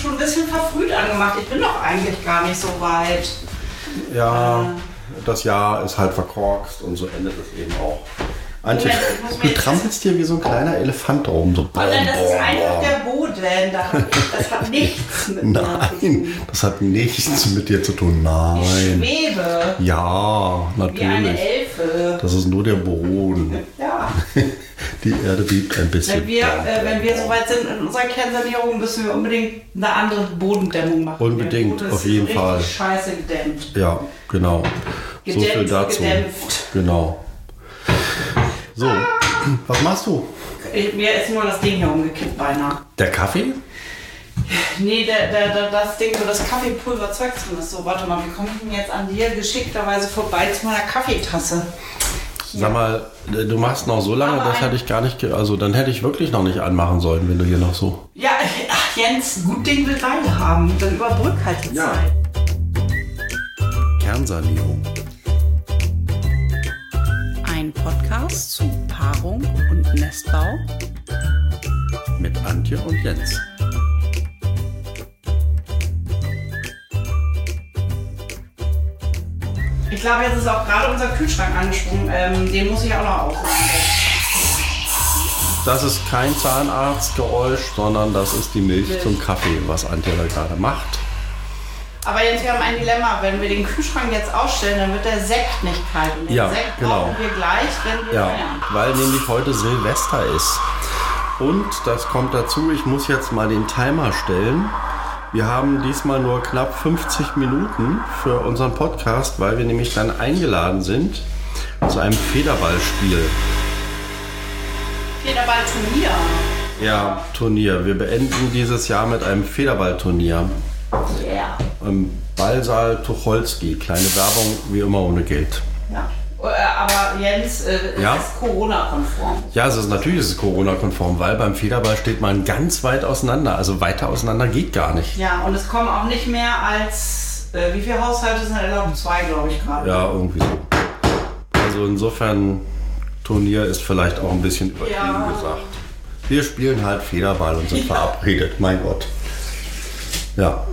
schon ein bisschen verfrüht angemacht. Ich bin doch eigentlich gar nicht so weit. Ja, das Jahr ist halt verkorkst und so endet es eben auch. Antje, du trampelst hier wie so ein kleiner Elefant rum. So das ist einfach der Boden. Das hat nichts mit mir zu tun. Das hat nichts mit dir zu tun. Nein. Ich schwebe. Ja, natürlich. Wie eine Elfe. Das ist nur der Boden. Ja. Die Erde biebt ein bisschen. Wenn wir soweit sind in unserer Kernsanierung, müssen wir unbedingt eine andere Bodendämmung machen. Unbedingt, auf jeden Fall. Scheiße gedämmt. Ja, genau. Gedämpft, so viel dazu. Gedämpft. Genau. So, was machst du? Mir ist nur das Ding hier umgekippt beinahe. Der Kaffee? Nee, das Ding, wo das Kaffeepulverzeug drin ist. So, warte mal, wie komme ich denn jetzt an dir geschickterweise vorbei zu meiner Kaffeetasse? Hier. Sag mal, du machst noch so lange, das hätte ich gar nicht, also dann hätte ich wirklich noch nicht anmachen sollen, wenn du hier noch so... Ja, ach Jens, gut Ding will Weile haben, dann überbrück halt die Zeit. Kernsanierung. Ein Podcast zu Paarung und Nestbau mit Antje und Jens. Ich glaube, jetzt ist auch gerade unser Kühlschrank angesprungen. Den muss ich auch noch aufmachen. Das ist kein Zahnarztgeräusch, sondern das ist die Milch zum Kaffee, was Antje da gerade macht. Aber Jens, wir haben ein Dilemma. Wenn wir den Kühlschrank jetzt ausstellen, dann wird der Sekt nicht kalt. Und den Sekt brauchen wir gleich, wenn wir feiern. Weil nämlich heute Silvester ist. Und das kommt dazu, ich muss jetzt mal den Timer stellen. Wir haben diesmal nur knapp 50 Minuten für unseren Podcast, weil wir nämlich dann eingeladen sind zu einem Federballspiel. Federballturnier? Ja, Turnier. Wir beenden dieses Jahr mit einem Federballturnier. Yeah. Im Ballsaal Tucholsky. Kleine Werbung, wie immer ohne Geld. Ja. Aber Jens, ist Corona-konform? Ja, natürlich ist es Corona-konform, weil beim Federball steht man ganz weit auseinander. Also weiter auseinander geht gar nicht. Ja, und es kommen auch nicht mehr als, wie viele Haushalte sind erlaubt? 2, glaube ich, gerade. Ja, irgendwie so. Also insofern, Turnier ist vielleicht auch ein bisschen übertrieben gesagt. Wir spielen halt Federball und sind verabredet, mein Gott. Ja.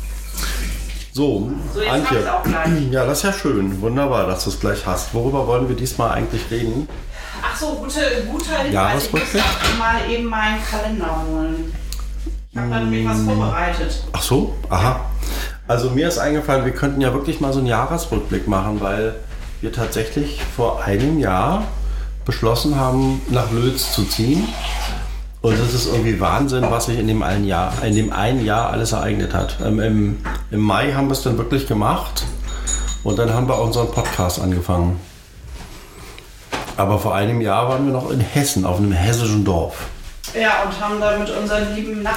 So jetzt Antje, auch gleich. Ja, das ist ja schön. Wunderbar, dass du es gleich hast. Worüber wollen wir diesmal eigentlich reden? Ach so, guter Hinweis. Ich muss auch mal eben meinen Kalender holen. Ich habe da nämlich was vorbereitet. Ach so? Aha. Also mir ist eingefallen, wir könnten ja wirklich mal so einen Jahresrückblick machen, weil wir tatsächlich vor einem Jahr beschlossen haben, nach Lötz zu ziehen. Und es ist irgendwie Wahnsinn, was sich in dem einen Jahr alles ereignet hat. Im Mai haben wir es dann wirklich gemacht und dann haben wir unseren Podcast angefangen. Aber vor einem Jahr waren wir noch in Hessen, auf einem hessischen Dorf. Ja, und haben da mit unseren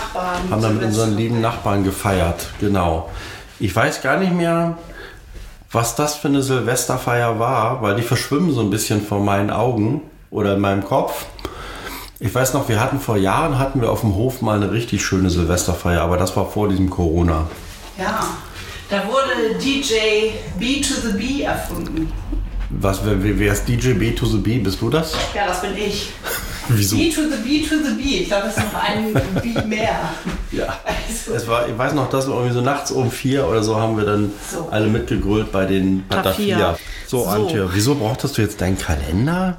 lieben Nachbarn gefeiert, genau. Ich weiß gar nicht mehr, was das für eine Silvesterfeier war, weil die verschwimmen so ein bisschen vor meinen Augen oder in meinem Kopf. Ich weiß noch, vor Jahren hatten wir auf dem Hof mal eine richtig schöne Silvesterfeier, aber das war vor diesem Corona. Ja, da wurde DJ B to the B erfunden. Wer ist DJ B to the B? Bist du das? Ja, das bin ich. Wieso? B to the B to the B. Ich glaube, das ist noch ein B mehr. Ja. Also. Ich weiß noch, dass wir irgendwie so nachts um 4 oder so haben wir dann alle mitgegrölt bei den Patafia. So, Antje, wieso brauchtest du jetzt deinen Kalender?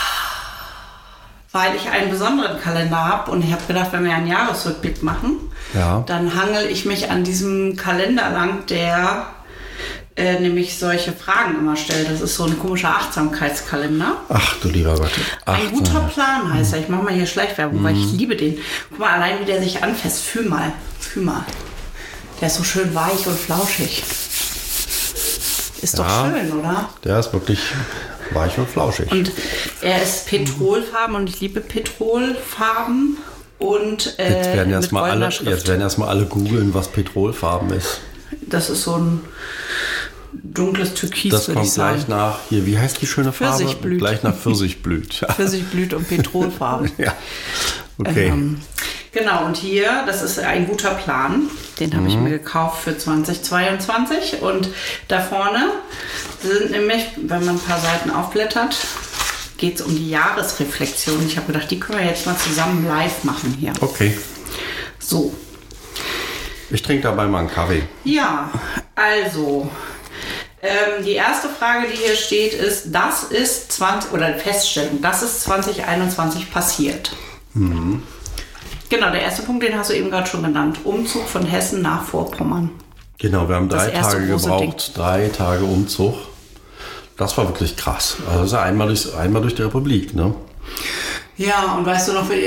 Weil ich einen besonderen Kalender habe und ich habe gedacht, wenn wir einen Jahresrückblick machen, dann hangel ich mich an diesem Kalender lang, der nämlich solche Fragen immer stellt. Das ist so ein komischer Achtsamkeitskalender. Ach du lieber Gott. Ein guter Plan heißt er. Ich mache mal hier Schleichwerbung, weil ich liebe den. Guck mal, allein wie der sich anfasst. Fühl mal. Der ist so schön weich und flauschig. Ist doch schön, oder? Der ist wirklich weich und flauschig. Und er ist Petrolfarben und ich liebe Petrolfarben. Und jetzt werden erstmal alle googeln, was Petrolfarben ist. Das ist so ein dunkles Türkis, das kommt gleich nach, hier, wie heißt die schöne Farbe? Pfirsichblüt. Gleich nach Pfirsichblüt. Pfirsichblüt und Petrolfarben. Ja, okay. Genau, und hier, das ist ein guter Plan. Den habe ich mir gekauft für 2022. Und da vorne sind nämlich, wenn man ein paar Seiten aufblättert, geht es um die Jahresreflexion. Ich habe gedacht, die können wir jetzt mal zusammen live machen hier. Okay. So. Ich trinke dabei mal einen Kaffee. Ja, also, die erste Frage, die hier steht, ist, Feststellung, das ist 2021 passiert. Mhm. Genau, der erste Punkt, den hast du eben gerade schon genannt. Umzug von Hessen nach Vorpommern. Genau, wir haben 3 Tage gebraucht, 3 Tage Umzug. Das war wirklich krass. Also das ist ja einmal durch die Republik, ne? Ja, und weißt du noch,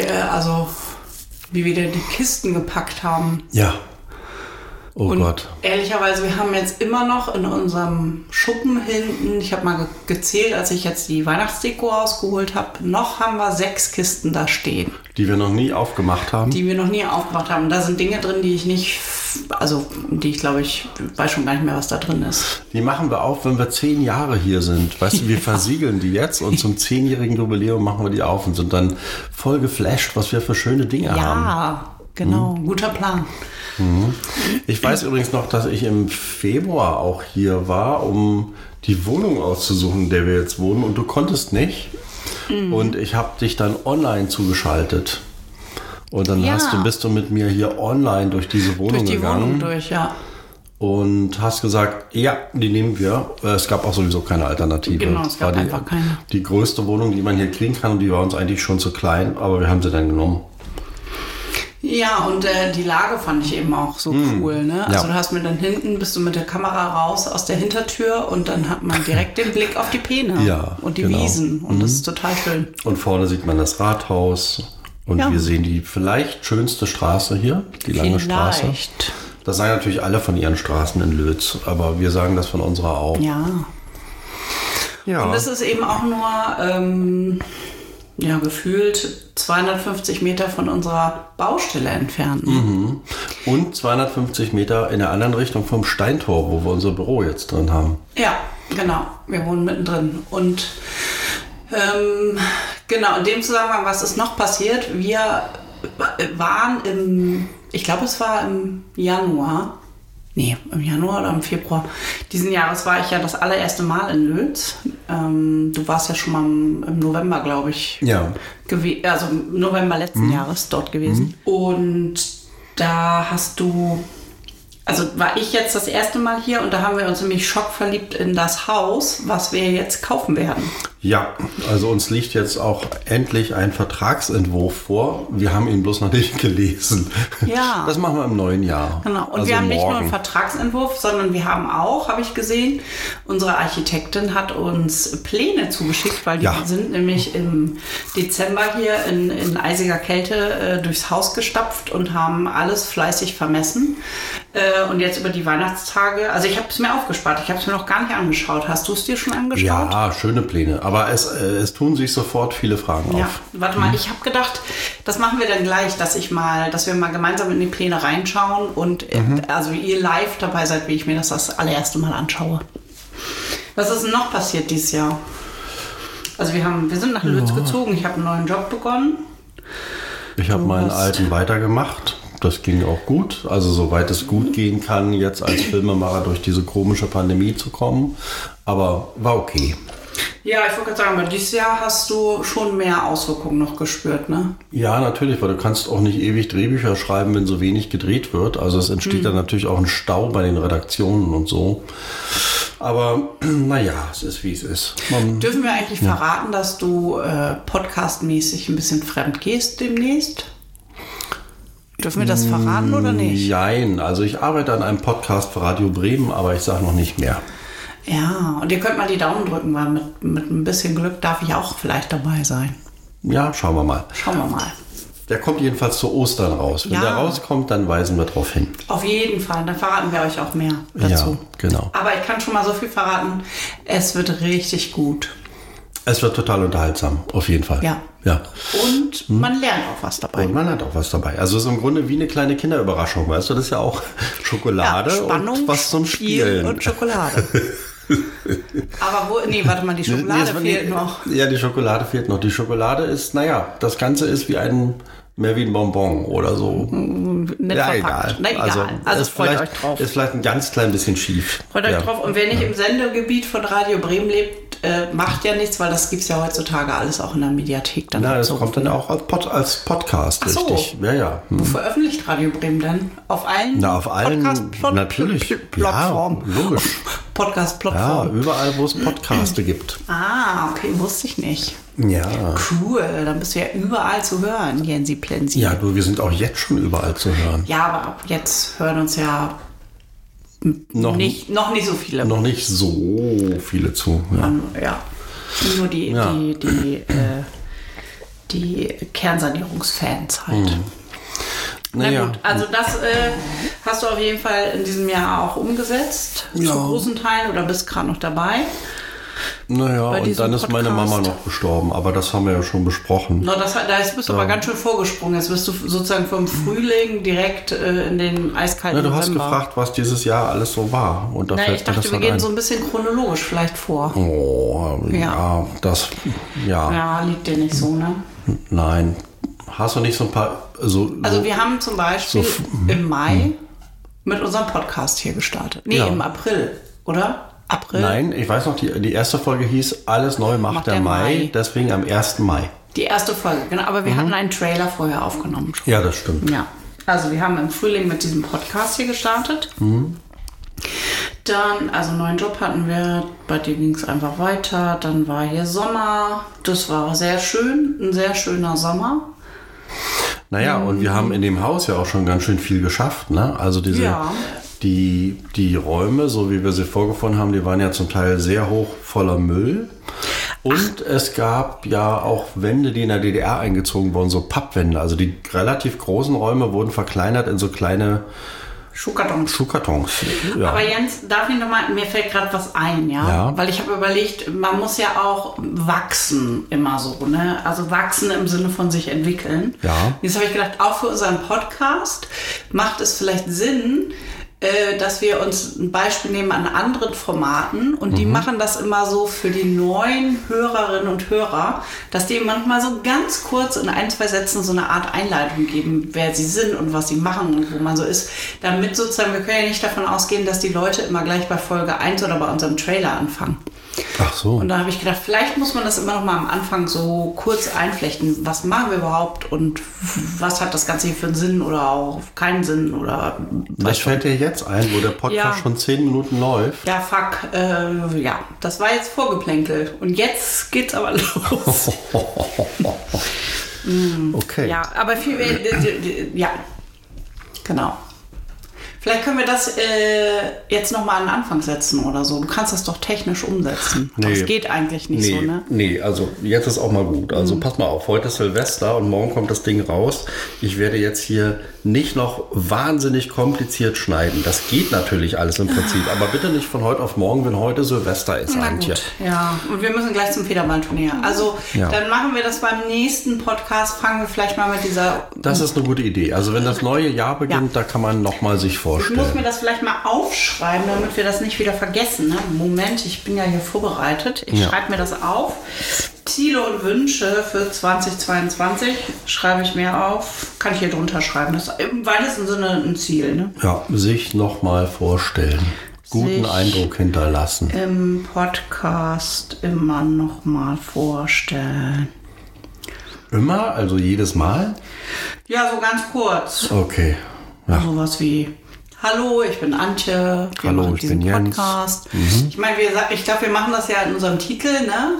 wie wir die Kisten gepackt haben? Ja. Oh und Gott. Ehrlicherweise, wir haben jetzt immer noch in unserem Schuppen hinten, ich habe mal gezählt, als ich jetzt die Weihnachtsdeko rausgeholt habe, noch haben wir 6 Kisten da stehen. Die wir noch nie aufgemacht haben? Da sind Dinge drin, die ich glaube, ich weiß schon gar nicht mehr, was da drin ist. Die machen wir auf, wenn wir 10 Jahre hier sind. Weißt du, wir versiegeln die jetzt und zum 10-jährigen Jubiläum machen wir die auf und sind dann voll geflasht, was wir für schöne Dinge haben. Ja, genau. Guter Plan. Ich weiß übrigens noch, dass ich im Februar auch hier war, um die Wohnung auszusuchen, in der wir jetzt wohnen. Und du konntest nicht. Und ich habe dich dann online zugeschaltet. Und dann bist du mit mir hier online durch diese Wohnung gegangen. Und hast gesagt, ja, die nehmen wir. Es gab auch sowieso keine Alternative. Genau, es gab einfach keine. Die größte Wohnung, die man hier kriegen kann. Und die war uns eigentlich schon zu klein. Aber wir haben sie dann genommen. Ja, und die Lage fand ich eben auch so cool, ne? Also du hast mir dann bist du mit der Kamera raus aus der Hintertür und dann hat man direkt den Blick auf die Peene und die Wiesen und das ist total schön. Und vorne sieht man das Rathaus und wir sehen die vielleicht schönste Straße hier, die lange Straße. Das sagen natürlich alle von ihren Straßen in Lötz, aber wir sagen das von unserer auch. Ja. Und es ist eben auch nur gefühlt 250 Meter von unserer Baustelle entfernt. Mhm. Und 250 Meter in der anderen Richtung vom Steintor, wo wir unser Büro jetzt drin haben. Ja, genau. Wir wohnen mittendrin. Und in dem Zusammenhang, was ist noch passiert? Wir waren ich glaube, es war im Januar. Nee, im Januar oder im Februar diesen Jahres war ich ja das allererste Mal in Lötz. Du warst ja schon mal im November, glaube ich. Ja. Also im November letzten Jahres dort gewesen. Und da war ich jetzt das erste Mal hier und da haben wir uns nämlich schockverliebt in das Haus, was wir jetzt kaufen werden. Ja, also uns liegt jetzt auch endlich ein Vertragsentwurf vor. Wir haben ihn bloß noch nicht gelesen. Ja. Das machen wir im neuen Jahr. Genau. Und wir haben nicht nur einen Vertragsentwurf, sondern wir haben auch, habe ich gesehen, unsere Architektin hat uns Pläne zugeschickt, weil die sind nämlich im Dezember hier in eisiger Kälte durchs Haus gestapft und haben alles fleißig vermessen. Und jetzt über die Weihnachtstage, also ich habe es mir aufgespart, ich habe es mir noch gar nicht angeschaut. Hast du es dir schon angeschaut? Ja, schöne Pläne. Aber es tun sich sofort viele Fragen auf. Warte mal, ich habe gedacht, das machen wir dann gleich, dass wir mal gemeinsam in die Pläne reinschauen und also ihr live dabei seid, wie ich mir das allererste Mal anschaue. Was ist denn noch passiert dieses Jahr? Also wir sind nach Lötz gezogen, ich habe einen neuen Job begonnen. Ich habe meinen alten weitergemacht. Das ging auch gut, also soweit es gut gehen kann, jetzt als Filmemacher durch diese komische Pandemie zu kommen. Aber war okay. Ja, ich wollte gerade sagen, aber dieses Jahr hast du schon mehr Auswirkungen noch gespürt, ne? Ja, natürlich, weil du kannst auch nicht ewig Drehbücher schreiben, wenn so wenig gedreht wird. Also es entsteht dann natürlich auch ein Stau bei den Redaktionen und so. Aber naja, es ist wie es ist. Dürfen wir eigentlich verraten, dass du podcastmäßig ein bisschen fremd gehst demnächst? Dürfen wir das verraten oder nicht? Nein, also ich arbeite an einem Podcast für Radio Bremen, aber ich sage noch nicht mehr. Ja, und ihr könnt mal die Daumen drücken, weil mit ein bisschen Glück darf ich auch vielleicht dabei sein. Ja, schauen wir mal. Der kommt jedenfalls zu Ostern raus. Wenn der rauskommt, dann weisen wir drauf hin. Auf jeden Fall, dann verraten wir euch auch mehr dazu. Ja, genau. Aber ich kann schon mal so viel verraten, es wird richtig gut. Es wird total unterhaltsam, auf jeden Fall. Ja. Und man lernt auch was dabei. Also es ist im Grunde wie eine kleine Kinderüberraschung, weißt du? Das ist ja auch Schokolade Spannung, und was zum Spielen. Und Schokolade. Aber warte mal, die Schokolade fehlt noch. Ja, die Schokolade fehlt noch. Die Schokolade ist, das Ganze ist mehr wie ein Bonbon oder so. Nicht verpackt. Egal. Also freut euch drauf. Ist vielleicht ein ganz klein bisschen schief. Freut euch drauf. Und wer nicht im Sendegebiet von Radio Bremen lebt, macht ja nichts, weil das gibt es ja heutzutage alles auch in der Mediathek. Dann Na, es kommt dann auch als Podcast, Ach so. richtig. Ja. Wo veröffentlicht Radio Bremen denn? Auf allen? Auf allen, natürlich. Plattformen. Ja, logisch. Ja, Podcast-Plattformen. überall, wo es Podcaste gibt. Ah, okay, wusste ich nicht. Ja. Cool, dann bist du ja überall zu hören, Jensi Plensi. Ja, du, wir sind auch jetzt schon überall zu hören. Ja, aber jetzt hören uns ja noch nicht so viele. Noch nicht so viele zu. Ja. Nur die Kernsanierungsfans halt. Na gut, also das hast du auf jeden Fall in diesem Jahr auch umgesetzt, zu großen Teilen, oder bist gerade noch dabei. Naja, und dann ist meine Mama noch gestorben, aber das haben wir ja schon besprochen. Da bist du aber ganz schön vorgesprungen. Jetzt bist du sozusagen vom Frühling direkt in den eiskalten Du November. hast gefragt, was dieses Jahr alles so war. Und da ich dachte, wir gehen so ein bisschen chronologisch vielleicht vor. Oh, ja, Ja, liegt dir nicht so, ne? Nein. Hast du nicht so ein paar... Also wir haben zum Beispiel im Mai mit unserem Podcast hier gestartet. Nee, im April, oder? April? Nein, ich weiß noch, die erste Folge hieß Alles neu macht der Mai, deswegen am 1. Mai. Die erste Folge, genau. Aber wir hatten einen Trailer vorher aufgenommen schon. Ja, das stimmt. Ja, also wir haben im Frühling mit diesem Podcast hier gestartet. Dann, also einen neuen Job hatten wir, bei dir ging es einfach weiter. Dann war hier Sommer, das war sehr schön, ein sehr schöner Sommer. Naja, und wir haben in dem Haus ja auch schon ganz schön viel geschafft, ne? Also die Räume, so wie wir sie vorgefunden haben, die waren ja zum Teil sehr hoch voller Müll. Und es gab ja auch Wände, die in der DDR eingezogen wurden, so Pappwände. Also die relativ großen Räume wurden verkleinert in so kleine Schuhkartons. Ja. Aber Jens, darf ich nochmal, mir fällt gerade was ein, ja? Weil ich habe überlegt, man muss ja auch wachsen immer so, ne? Also wachsen im Sinne von sich entwickeln. Ja. Jetzt habe ich gedacht, auch für unseren Podcast macht es vielleicht Sinn, dass wir uns ein Beispiel nehmen an anderen Formaten und die machen das immer so für die neuen Hörerinnen und Hörer, dass die manchmal so ganz kurz in 1, 2 Sätzen so eine Art Einleitung geben, wer sie sind und was sie machen und wo man so ist, damit sozusagen, wir können ja nicht davon ausgehen, dass die Leute immer gleich bei Folge 1 oder bei unserem Trailer anfangen. Ach so. Und da habe ich gedacht, vielleicht muss man das immer noch mal am Anfang so kurz einflechten. Was machen wir überhaupt und was hat das Ganze hier für einen Sinn oder auch keinen Sinn? Oder was fällt dir jetzt ein, wo der Podcast schon 10 Minuten läuft? Ja, fuck. Das war jetzt Vorgeplänkel. Und jetzt geht's aber los. Okay. Ja, aber viel ja, genau. Vielleicht können wir das jetzt nochmal an den Anfang setzen oder so. Du kannst das doch technisch umsetzen. Nee. Aber es geht eigentlich nicht so, ne? Nee, also jetzt ist auch mal gut. Also pass mal auf, heute ist Silvester und morgen kommt das Ding raus. Ich werde jetzt hier nicht noch wahnsinnig kompliziert schneiden. Das geht natürlich alles im Prinzip. Aber bitte nicht von heute auf morgen, wenn heute Silvester ist. Na gut, ja. Und wir müssen gleich zum Federballturnier. Also dann machen wir das beim nächsten Podcast. Fangen wir vielleicht mal mit dieser... Das ist eine gute Idee. Also wenn das neue Jahr beginnt, da kann man nochmal sich vorstellen. Ich muss mir das vielleicht mal aufschreiben, damit wir das nicht wieder vergessen. Ne? Moment, ich bin ja hier vorbereitet. Ich schreibe mir das auf. Ziele und Wünsche für 2022 schreibe ich mir auf. Kann ich hier drunter schreiben. Das ist im weitesten Sinne ein Ziel. Ne? Ja, sich nochmal vorstellen. Guten Eindruck hinterlassen. Im Podcast immer nochmal vorstellen. Immer? Also jedes Mal? Ja, so ganz kurz. Okay. Ja. Sowas wie: Hallo, ich bin Antje. Hallo, ich bin Jens. Podcast. Ich meine, ich glaube, wir machen das ja in unserem Titel, ne?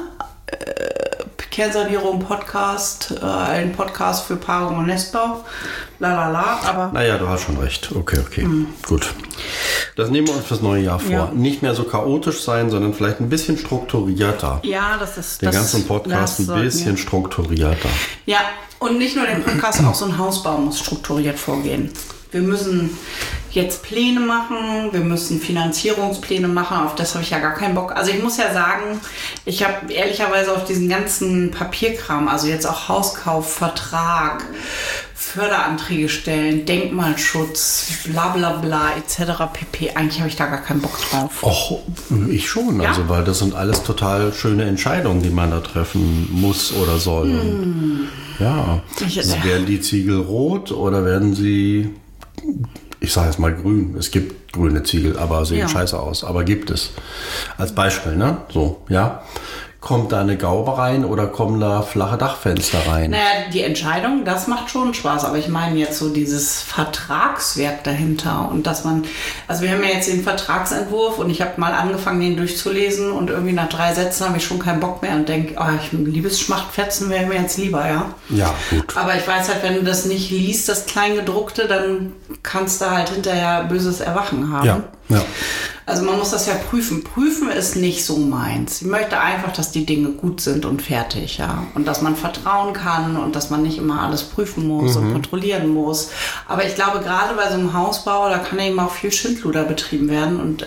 Kernsanierung Podcast, ein Podcast für Paarung und Nestbau. Lalala, aber... Naja, du hast schon recht. Okay. Gut. Das nehmen wir uns fürs neue Jahr vor. Ja. Nicht mehr so chaotisch sein, sondern vielleicht ein bisschen strukturierter. Ja, das ist... Den ganzen Podcast ein bisschen strukturierter. Ja, und nicht nur den Podcast, auch so ein Hausbau muss strukturiert vorgehen. Wir müssen jetzt Pläne machen, wir müssen Finanzierungspläne machen, auf das habe ich ja gar keinen Bock. Also ich muss ja sagen, ich habe ehrlicherweise auf diesen ganzen Papierkram, also jetzt auch Hauskauf, Vertrag, Förderanträge stellen, Denkmalschutz, bla bla bla etc. pp. Eigentlich habe ich da gar keinen Bock drauf. Och, ich schon, also weil das sind alles total schöne Entscheidungen, die man da treffen muss oder soll. Ja, werden die Ziegel rot oder werden sie... ich sage jetzt mal grün. Es gibt grüne Ziegel, aber sehen scheiße aus. Aber gibt es. Als Beispiel, ne? So, ja. Kommt da eine Gaube rein oder kommen da flache Dachfenster rein? Naja, die Entscheidung, das macht schon Spaß. Aber ich meine jetzt so dieses Vertragswerk dahinter. Und dass man, also wir haben ja jetzt den Vertragsentwurf und ich habe mal angefangen, den durchzulesen und irgendwie nach 3 Sätzen habe ich schon keinen Bock mehr und denke, Liebesschmachtfetzen wäre mir jetzt lieber, ja. Ja, gut. Aber ich weiß halt, wenn du das nicht liest, das Kleingedruckte, dann kannst du halt hinterher böses Erwachen haben. Ja. Also man muss das ja prüfen. Prüfen ist nicht so meins. Ich möchte einfach, dass die Dinge gut sind und fertig, ja. Und dass man vertrauen kann und dass man nicht immer alles prüfen muss und kontrollieren muss. Aber ich glaube, gerade bei so einem Hausbau, da kann eben auch viel Schindluder betrieben werden und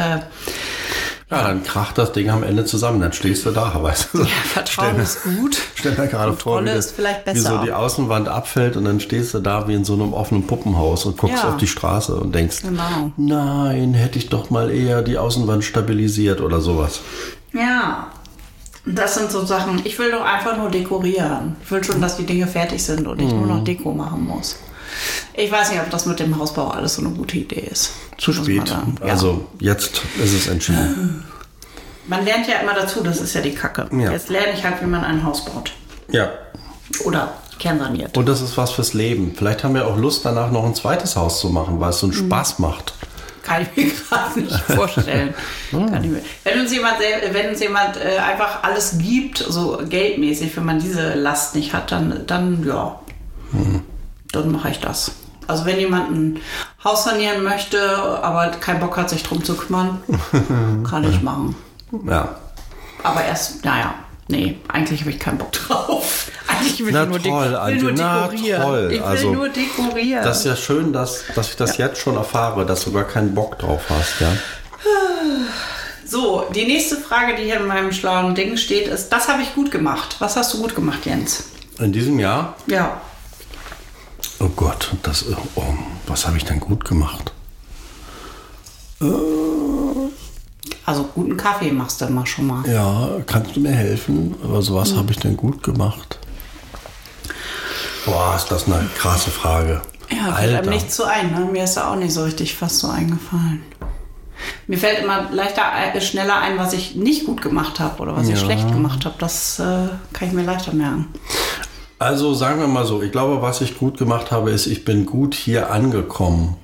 ja, dann kracht das Ding am Ende zusammen, dann stehst du da, weißt du. Ja, Vertrauen ist gut. Stell mir gerade vor, wie so die Außenwand abfällt und dann stehst du da wie in so einem offenen Puppenhaus und guckst auf die Straße und denkst, nein, hätte ich doch mal eher die Außenwand stabilisiert oder sowas. Ja, das sind so Sachen, ich will doch einfach nur dekorieren. Ich will schon, dass die Dinge fertig sind und ich nur noch Deko machen muss. Ich weiß nicht, ob das mit dem Hausbau alles so eine gute Idee ist. Zu spät. Also jetzt ist es entschieden. Man lernt ja immer dazu, das ist ja die Kacke. Ja. Jetzt lerne ich halt, wie man ein Haus baut. Ja. Oder kernsaniert. Und das ist was fürs Leben. Vielleicht haben wir auch Lust, danach noch ein zweites Haus zu machen, weil es so einen Spaß macht. Kann ich mir gerade nicht vorstellen. Wenn uns jemand einfach alles gibt, so geldmäßig, wenn man diese Last nicht hat, dann ja. Dann mache ich das. Also wenn jemand ein Haus sanieren möchte, aber keinen Bock hat, sich drum zu kümmern, kann ich machen. Ja. Aber eigentlich habe ich keinen Bock drauf. Eigentlich will ich nur dekorieren. Toll. Ich will nur dekorieren. Das ist ja schön, dass ich das jetzt schon erfahre, dass du gar keinen Bock drauf hast, ja. So, die nächste Frage, die hier in meinem schlauen Ding steht, ist, das habe ich gut gemacht. Was hast du gut gemacht, Jens? In diesem Jahr? Ja. Oh Gott, was habe ich denn gut gemacht? Also guten Kaffee machst du immer schon mal. Ja, kannst du mir helfen? Also was habe ich denn gut gemacht? Boah, ist das eine krasse Frage. Ja, fällt einem nichts so ein. Ne? Mir ist da auch nicht so richtig fast so eingefallen. Mir fällt immer schneller ein, was ich nicht gut gemacht habe oder was ich schlecht gemacht habe. Das kann ich mir leichter merken. Also sagen wir mal so, ich glaube, was ich gut gemacht habe, ist, ich bin gut hier angekommen.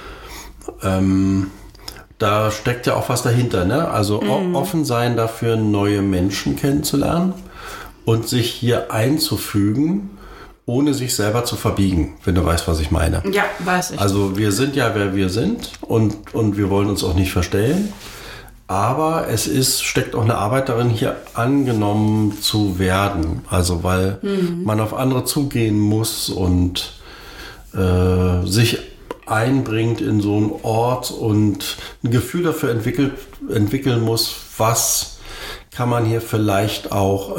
Da steckt ja auch was dahinter, ne? Also offen sein dafür, neue Menschen kennenzulernen und sich hier einzufügen, ohne sich selber zu verbiegen, wenn du weißt, was ich meine. Ja, weiß ich. Also wir sind ja, wer wir sind und wir wollen uns auch nicht verstellen. Aber steckt auch eine Arbeit darin, hier angenommen zu werden. Also weil man auf andere zugehen muss und sich einbringt in so einen Ort und ein Gefühl dafür entwickeln muss, was kann man hier vielleicht auch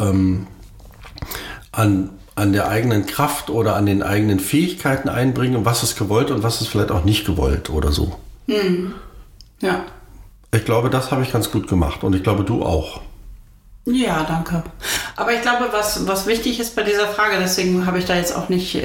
an der eigenen Kraft oder an den eigenen Fähigkeiten einbringen und was ist gewollt und was ist vielleicht auch nicht gewollt oder so. Ja. Ich glaube, das habe ich ganz gut gemacht und ich glaube, du auch. Ja, danke. Aber ich glaube, was wichtig ist bei dieser Frage, deswegen habe ich da jetzt auch nicht,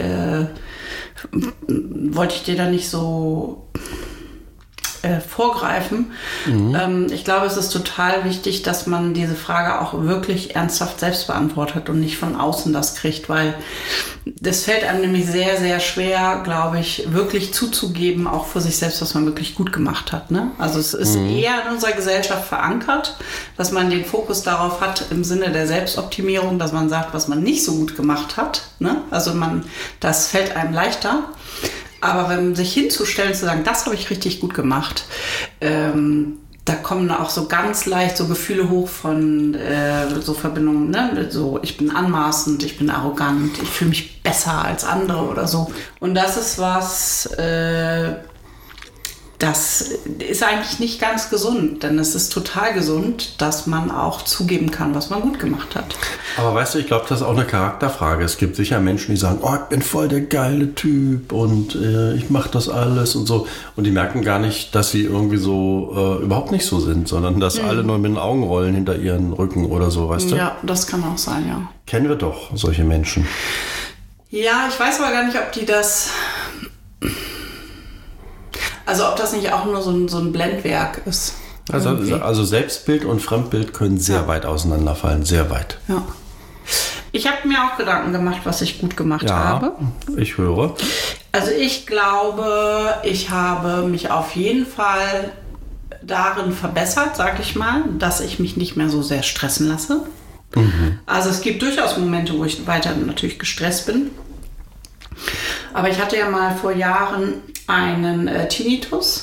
wollte ich dir da nicht so vorgreifen. Ich glaube, es ist total wichtig, dass man diese Frage auch wirklich ernsthaft selbst beantwortet und nicht von außen das kriegt, weil das fällt einem nämlich sehr, sehr schwer, glaube ich, wirklich zuzugeben, auch für sich selbst, was man wirklich gut gemacht hat. Ne? Also es ist eher in unserer Gesellschaft verankert, dass man den Fokus darauf hat im Sinne der Selbstoptimierung, dass man sagt, was man nicht so gut gemacht hat. Ne? Also das fällt einem leichter. Aber wenn sich hinzustellen, zu sagen, das habe ich richtig gut gemacht, da kommen auch so ganz leicht so Gefühle hoch von so Verbindungen, ne? So, ich bin anmaßend, ich bin arrogant, ich fühle mich besser als andere oder so. Und das ist was, das ist eigentlich nicht ganz gesund, denn es ist total gesund, dass man auch zugeben kann, was man gut gemacht hat. Aber weißt du, ich glaube, das ist auch eine Charakterfrage. Es gibt sicher Menschen, die sagen, oh, ich bin voll der geile Typ und ich mache das alles und so. Und die merken gar nicht, dass sie irgendwie so überhaupt nicht so sind, sondern dass alle nur mit den Augen rollen hinter ihren Rücken oder so, weißt du? Ja, das kann auch sein, ja. Kennen wir doch solche Menschen. Ja, ich weiß aber gar nicht, ob die das... Also ob das nicht auch nur so ein Blendwerk ist. Also Selbstbild und Fremdbild können sehr weit auseinanderfallen, sehr weit. Ja. Ich habe mir auch Gedanken gemacht, was ich gut gemacht habe. Ich höre. Also ich glaube, ich habe mich auf jeden Fall darin verbessert, sage ich mal, dass ich mich nicht mehr so sehr stressen lasse. Also es gibt durchaus Momente, wo ich weiter natürlich gestresst bin. Aber ich hatte ja mal vor Jahren einen Tinnitus.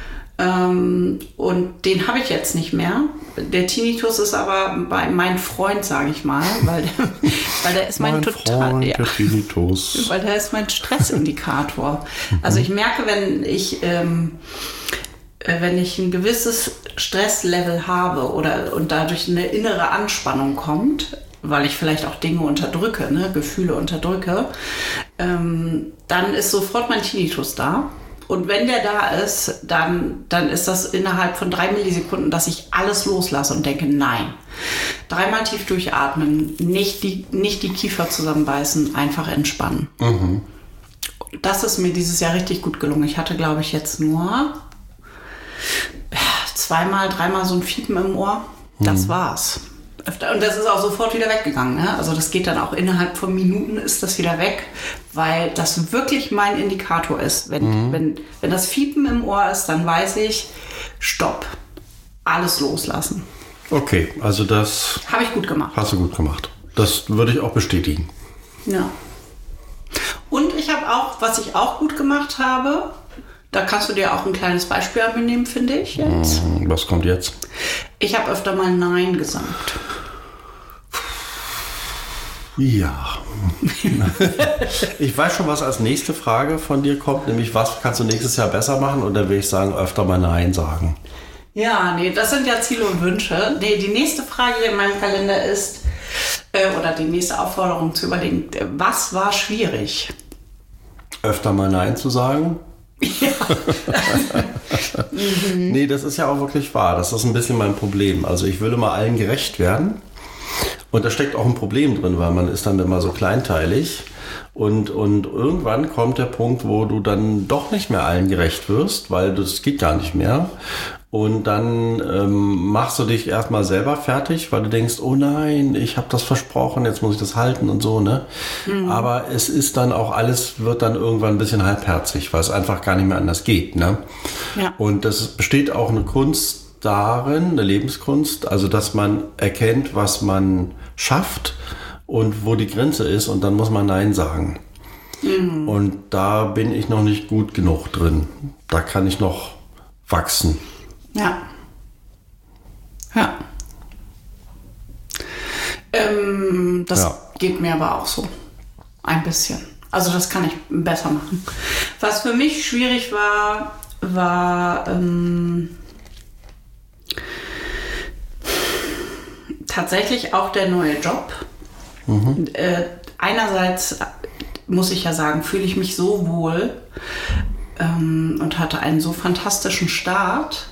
Und den habe ich jetzt nicht mehr. Der Tinnitus ist aber mein Freund, sage ich mal, weil der ist mein total, der Tinnitus. Weil der ist mein Stressindikator. Also ich merke, wenn ich ein gewisses Stresslevel habe und dadurch eine innere Anspannung kommt, weil ich vielleicht auch Dinge unterdrücke, Gefühle unterdrücke, dann ist sofort mein Tinnitus da. Und wenn der da ist, dann ist das innerhalb von 3 Millisekunden, dass ich alles loslasse und denke, nein. 3-mal tief durchatmen, nicht die Kiefer zusammenbeißen, einfach entspannen. Das ist mir dieses Jahr richtig gut gelungen. Ich hatte, glaube ich, jetzt nur 2-mal, 3-mal so ein Fiepen im Ohr. Das war's. Und das ist auch sofort wieder weggegangen. Ne? Also das geht dann auch innerhalb von Minuten ist das wieder weg, weil das wirklich mein Indikator ist. Wenn das Fiepen im Ohr ist, dann weiß ich, stopp, alles loslassen. Okay, also das habe ich gut gemacht. Hast du gut gemacht. Das würde ich auch bestätigen. Ja. Und ich habe auch, was ich auch gut gemacht habe, da kannst du dir auch ein kleines Beispiel an mir nehmen, finde ich jetzt. Was kommt jetzt? Ich habe öfter mal Nein gesagt. Ja. Ich weiß schon, was als nächste Frage von dir kommt, nämlich was kannst du nächstes Jahr besser machen? Und dann will ich sagen, öfter mal Nein sagen. Ja, nee, das sind ja Ziele und Wünsche. Nee, die nächste Frage in meinem Kalender ist, oder die nächste Aufforderung zu überlegen, was war schwierig? Öfter mal Nein zu sagen? Ja. Nee, das ist ja auch wirklich wahr. Das ist ein bisschen mein Problem. Also ich will immer allen gerecht werden. Und da steckt auch ein Problem drin, weil man ist dann immer so kleinteilig. Und irgendwann kommt der Punkt, wo du dann doch nicht mehr allen gerecht wirst, weil das geht gar nicht mehr. Und dann machst du dich erstmal selber fertig, weil du denkst, oh nein, ich habe das versprochen, jetzt muss ich das halten und so, ne? Aber es ist dann auch alles, wird dann irgendwann ein bisschen halbherzig, weil es einfach gar nicht mehr anders geht, ne? Ja. Und das besteht auch eine Kunst darin, eine Lebenskunst, also dass man erkennt, was man schafft und wo die Grenze ist und dann muss man Nein sagen. Und da bin ich noch nicht gut genug drin. Da kann ich noch wachsen. Ja. Ja. Das geht mir aber auch so. Ein bisschen. Also das kann ich besser machen. Was für mich schwierig war tatsächlich auch der neue Job. Einerseits muss ich ja sagen, fühle ich mich so wohl und hatte einen so fantastischen Start.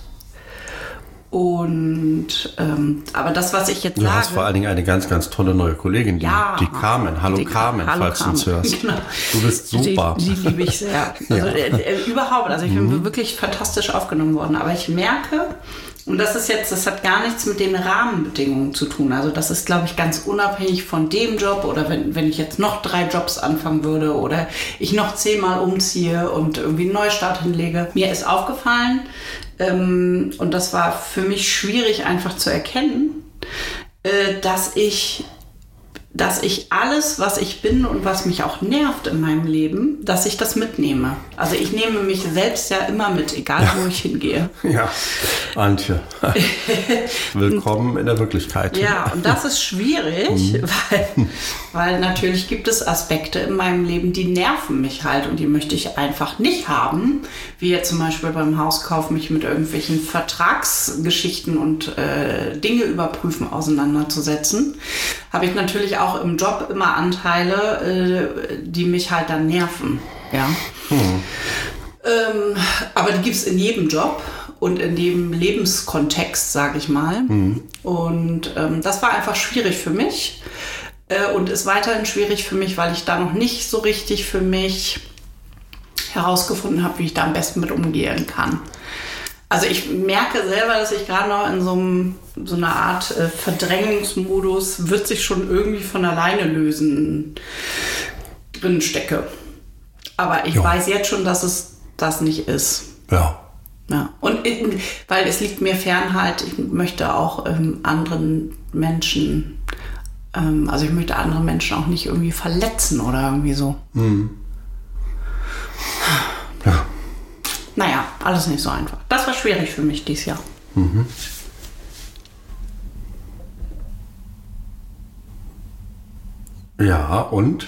Und aber das, was ich jetzt sage... Du hast vor allen Dingen eine ganz, ganz tolle neue Kollegin, die Carmen. Hallo Carmen, falls du uns hörst. Genau. Du bist super. Die liebe ich sehr. Also, überhaupt, also ich bin wirklich fantastisch aufgenommen worden. Aber ich merke, und das hat gar nichts mit den Rahmenbedingungen zu tun. Also das ist, glaube ich, ganz unabhängig von dem Job oder wenn ich jetzt noch 3 Jobs anfangen würde oder ich noch 10-mal umziehe und irgendwie einen Neustart hinlege. Mir ist aufgefallen, und das war für mich schwierig einfach zu erkennen, dass ich alles, was ich bin und was mich auch nervt in meinem Leben, dass ich das mitnehme. Also ich nehme mich selbst ja immer mit, egal wo ich hingehe. Ja, Antje, willkommen in der Wirklichkeit. Ja, und das ist schwierig, weil natürlich gibt es Aspekte in meinem Leben, die nerven mich halt und die möchte ich einfach nicht haben. Wie jetzt zum Beispiel beim Hauskauf mich mit irgendwelchen Vertragsgeschichten und Dinge überprüfen auseinanderzusetzen. Habe ich natürlich auch im Job immer Anteile, die mich halt dann nerven. Ja. Aber die gibt es in jedem Job und in jedem Lebenskontext, sage ich mal. Und das war einfach schwierig für mich und ist weiterhin schwierig für mich, weil ich da noch nicht so richtig für mich herausgefunden habe, wie ich da am besten mit umgehen kann. Also ich merke selber, dass ich gerade noch in so einer Art Verdrängungsmodus, wird sich schon irgendwie von alleine lösen, drin stecke. Aber ich weiß jetzt schon, dass es das nicht ist. Ja. Ja. Und weil es liegt mir fern halt, ich möchte auch anderen Menschen, also ich möchte andere Menschen auch nicht irgendwie verletzen oder irgendwie so. Mhm. Ja. Naja, alles nicht so einfach. Das war schwierig für mich dieses Jahr. Mhm. Ja, und?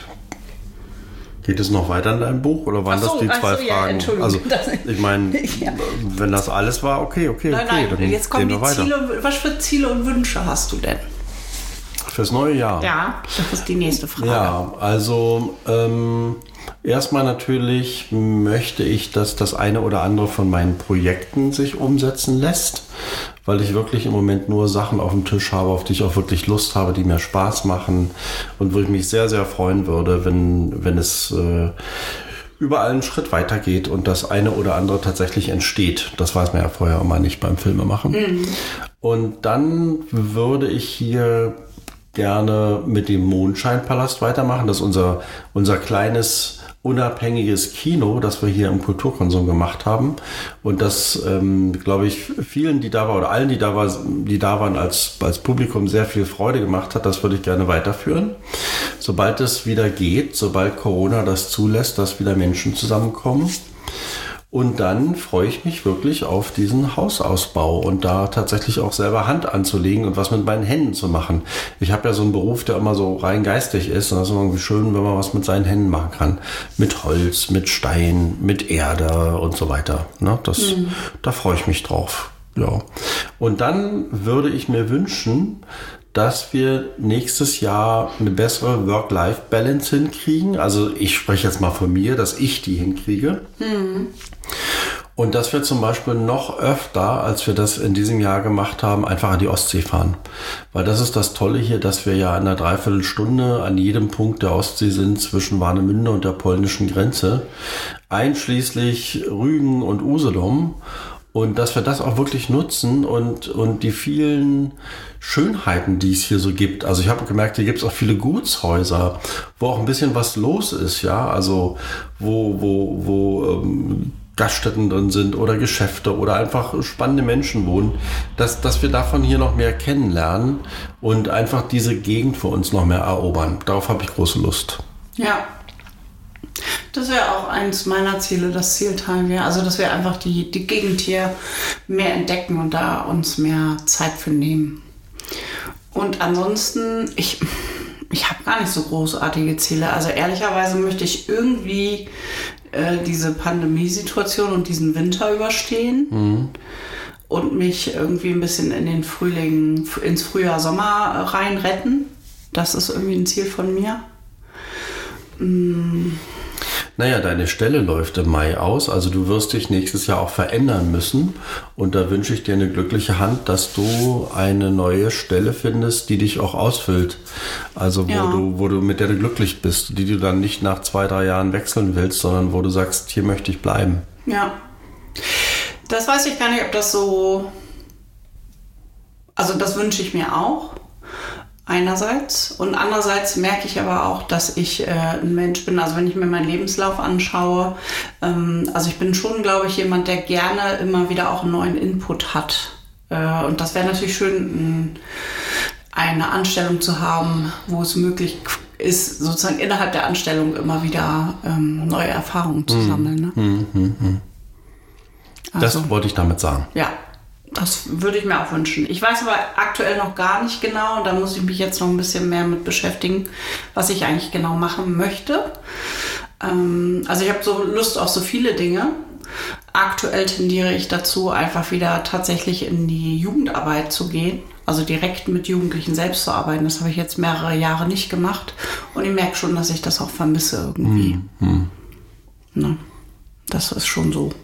Geht es noch weiter in deinem Buch oder waren das die zwei Fragen? Ja, also ich meine, wenn das alles war, okay. Nein, dann jetzt kommen die weiter. Ziele. Was für Ziele und Wünsche hast du denn? Fürs neue Jahr? Ja, das ist die nächste Frage. Ja, also erstmal natürlich möchte ich, dass das eine oder andere von meinen Projekten sich umsetzen lässt, weil ich wirklich im Moment nur Sachen auf dem Tisch habe, auf die ich auch wirklich Lust habe, die mir Spaß machen und wo ich mich sehr, sehr freuen würde, wenn es überall einen Schritt weitergeht und das eine oder andere tatsächlich entsteht. Das weiß man ja vorher immer nicht beim Filmemachen. Mhm. Und dann würde ich hier gerne mit dem Mondscheinpalast weitermachen. Das ist unser kleines unabhängiges Kino, das wir hier im Kulturkonsum gemacht haben. Und das, glaube ich, vielen, die da waren oder allen, die da waren als Publikum sehr viel Freude gemacht hat. Das würde ich gerne weiterführen. Sobald es wieder geht, sobald Corona das zulässt, dass wieder Menschen zusammenkommen. Und dann freue ich mich wirklich auf diesen Hausausbau und da tatsächlich auch selber Hand anzulegen und was mit meinen Händen zu machen. Ich habe ja so einen Beruf, der immer so rein geistig ist und das ist irgendwie schön, wenn man was mit seinen Händen machen kann. Mit Holz, mit Stein, mit Erde und so weiter. Ne? Da freue ich mich drauf. Ja. Und dann würde ich mir wünschen, dass wir nächstes Jahr eine bessere Work-Life-Balance hinkriegen. Also ich spreche jetzt mal von mir, dass ich die hinkriege. Mhm. Und dass wir zum Beispiel noch öfter, als wir das in diesem Jahr gemacht haben, einfach an die Ostsee fahren. Weil das ist das Tolle hier, dass wir ja in einer Dreiviertelstunde an jedem Punkt der Ostsee sind zwischen Warnemünde und der polnischen Grenze. Einschließlich Rügen und Usedom. Und dass wir das auch wirklich nutzen und die vielen Schönheiten, die es hier so gibt. Also ich habe gemerkt, hier gibt es auch viele Gutshäuser, wo auch ein bisschen was los ist, ja. Also wo Gaststätten drin sind oder Geschäfte oder einfach spannende Menschen wohnen, dass wir davon hier noch mehr kennenlernen und einfach diese Gegend für uns noch mehr erobern. Darauf habe ich große Lust. Ja. Das wäre auch eins meiner Ziele, das Ziel teilen wir. Also, dass wir einfach die Gegend hier mehr entdecken und da uns mehr Zeit für nehmen. Und ansonsten, ich habe gar nicht so großartige Ziele. Also, ehrlicherweise möchte ich irgendwie diese Pandemiesituation und diesen Winter überstehen und mich irgendwie ein bisschen in den Frühling, ins Frühjahr, Sommer rein retten. Das ist irgendwie ein Ziel von mir. Naja, deine Stelle läuft im Mai aus, also du wirst dich nächstes Jahr auch verändern müssen und da wünsche ich dir eine glückliche Hand, dass du eine neue Stelle findest, die dich auch ausfüllt, also wo du mit der du glücklich bist, die du dann nicht nach 2-3 Jahren wechseln willst, sondern wo du sagst, hier möchte ich bleiben. Ja, das weiß ich gar nicht, ob das so, also das wünsche ich mir auch. Einerseits und andererseits merke ich aber auch, dass ich ein Mensch bin, also wenn ich mir meinen Lebenslauf anschaue, also ich bin schon, glaube ich, jemand, der gerne immer wieder auch einen neuen Input hat. Und das wäre natürlich schön, eine Anstellung zu haben, wo es möglich ist, sozusagen innerhalb der Anstellung immer wieder neue Erfahrungen zu sammeln. Ne? Also, das wollte ich damit sagen. Ja. Das würde ich mir auch wünschen. Ich weiß aber aktuell noch gar nicht genau und da muss ich mich jetzt noch ein bisschen mehr mit beschäftigen, was ich eigentlich genau machen möchte. Also ich habe so Lust auf so viele Dinge. Aktuell tendiere ich dazu, einfach wieder tatsächlich in die Jugendarbeit zu gehen. Also direkt mit Jugendlichen selbst zu arbeiten. Das habe ich jetzt mehrere Jahre nicht gemacht und ich merke schon, dass ich das auch vermisse irgendwie. Na, das ist schon so.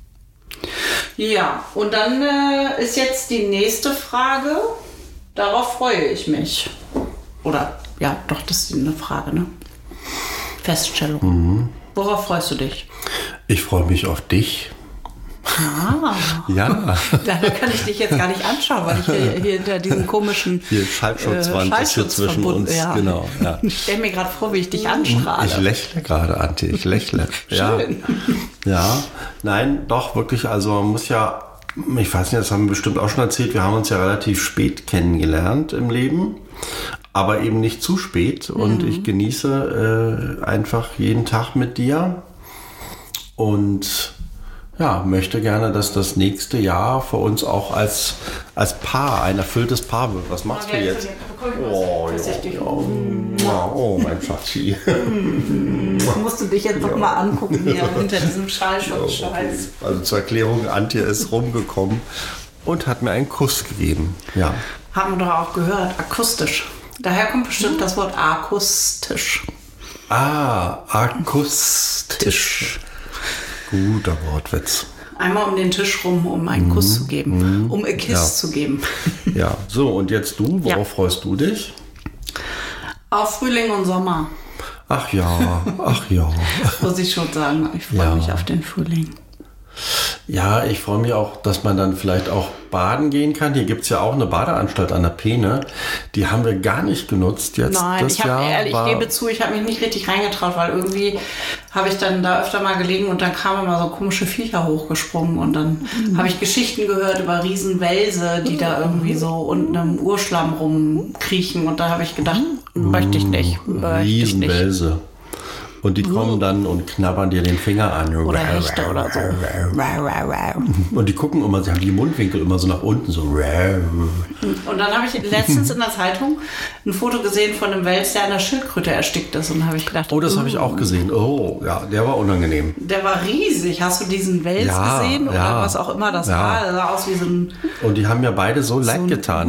Ja, und dann ist jetzt die nächste Frage. Darauf freue ich mich. Oder, ja, doch, das ist eine Frage, ne? Feststellung. Worauf freust du dich? Ich freue mich auf dich. Ah. Ja. Da kann ich dich jetzt gar nicht anschauen, weil ich hier hinter diesem komischen Hier Schallschutzwand ist hier zwischen uns. Ja. Genau. Ja. Ich stelle mir gerade vor, wie ich dich anstrahle. Ich lächle gerade, Antje. Ich lächle. Schön. Ja. Nein, doch, wirklich. Also man muss ja, ich weiß nicht, das haben wir bestimmt auch schon erzählt, wir haben uns ja relativ spät kennengelernt im Leben. Aber eben nicht zu spät. Und ich genieße einfach jeden Tag mit dir. Und ja, möchte gerne, dass das nächste Jahr für uns auch als Paar, ein erfülltes Paar wird. Was machst du jetzt? Oh, mein Schatzi. Musst du dich jetzt noch mal angucken hier hinter diesem Schallschutzscheiß. Also zur Erklärung, Antje ist rumgekommen und hat mir einen Kuss gegeben. Ja. Haben wir doch auch gehört, akustisch. Daher kommt bestimmt das Wort akustisch. Ah, akustisch. Guter Wortwitz. Einmal um den Tisch rum, um einen Kuss zu geben. Um ein Kiss zu geben. Ja, so und jetzt du, worauf freust du dich? Auf Frühling und Sommer. Ach ja. Muss ich schon sagen, ich freue mich auf den Frühling. Ja, ich freue mich auch, dass man dann vielleicht auch baden gehen kann. Hier gibt es ja auch eine Badeanstalt an der Peene. Die haben wir gar nicht genutzt jetzt. Nein, das Jahr ich gebe zu, ich habe mich nicht richtig reingetraut, weil irgendwie habe ich dann da öfter mal gelegen und dann kamen immer so komische Viecher hochgesprungen und dann habe ich Geschichten gehört über Riesenwälse, die da irgendwie so unten im Urschlamm rumkriechen und da habe ich gedacht, möchte ich nicht. Riesenwälse. Und die kommen dann und knabbern dir den Finger an. Oder Hechte oder so. Und die gucken immer, sie haben die Mundwinkel immer so nach unten. So. Und dann habe ich letztens in der Zeitung ein Foto gesehen von einem Wels, der an der Schildkröte erstickt ist. Und da habe ich gedacht, oh, das habe ich auch gesehen. Oh, ja, der war unangenehm. Der war riesig. Hast du diesen Wels gesehen? Oder was auch immer das war? Der sah aus wie so ein... Und die haben mir beide so leid getan.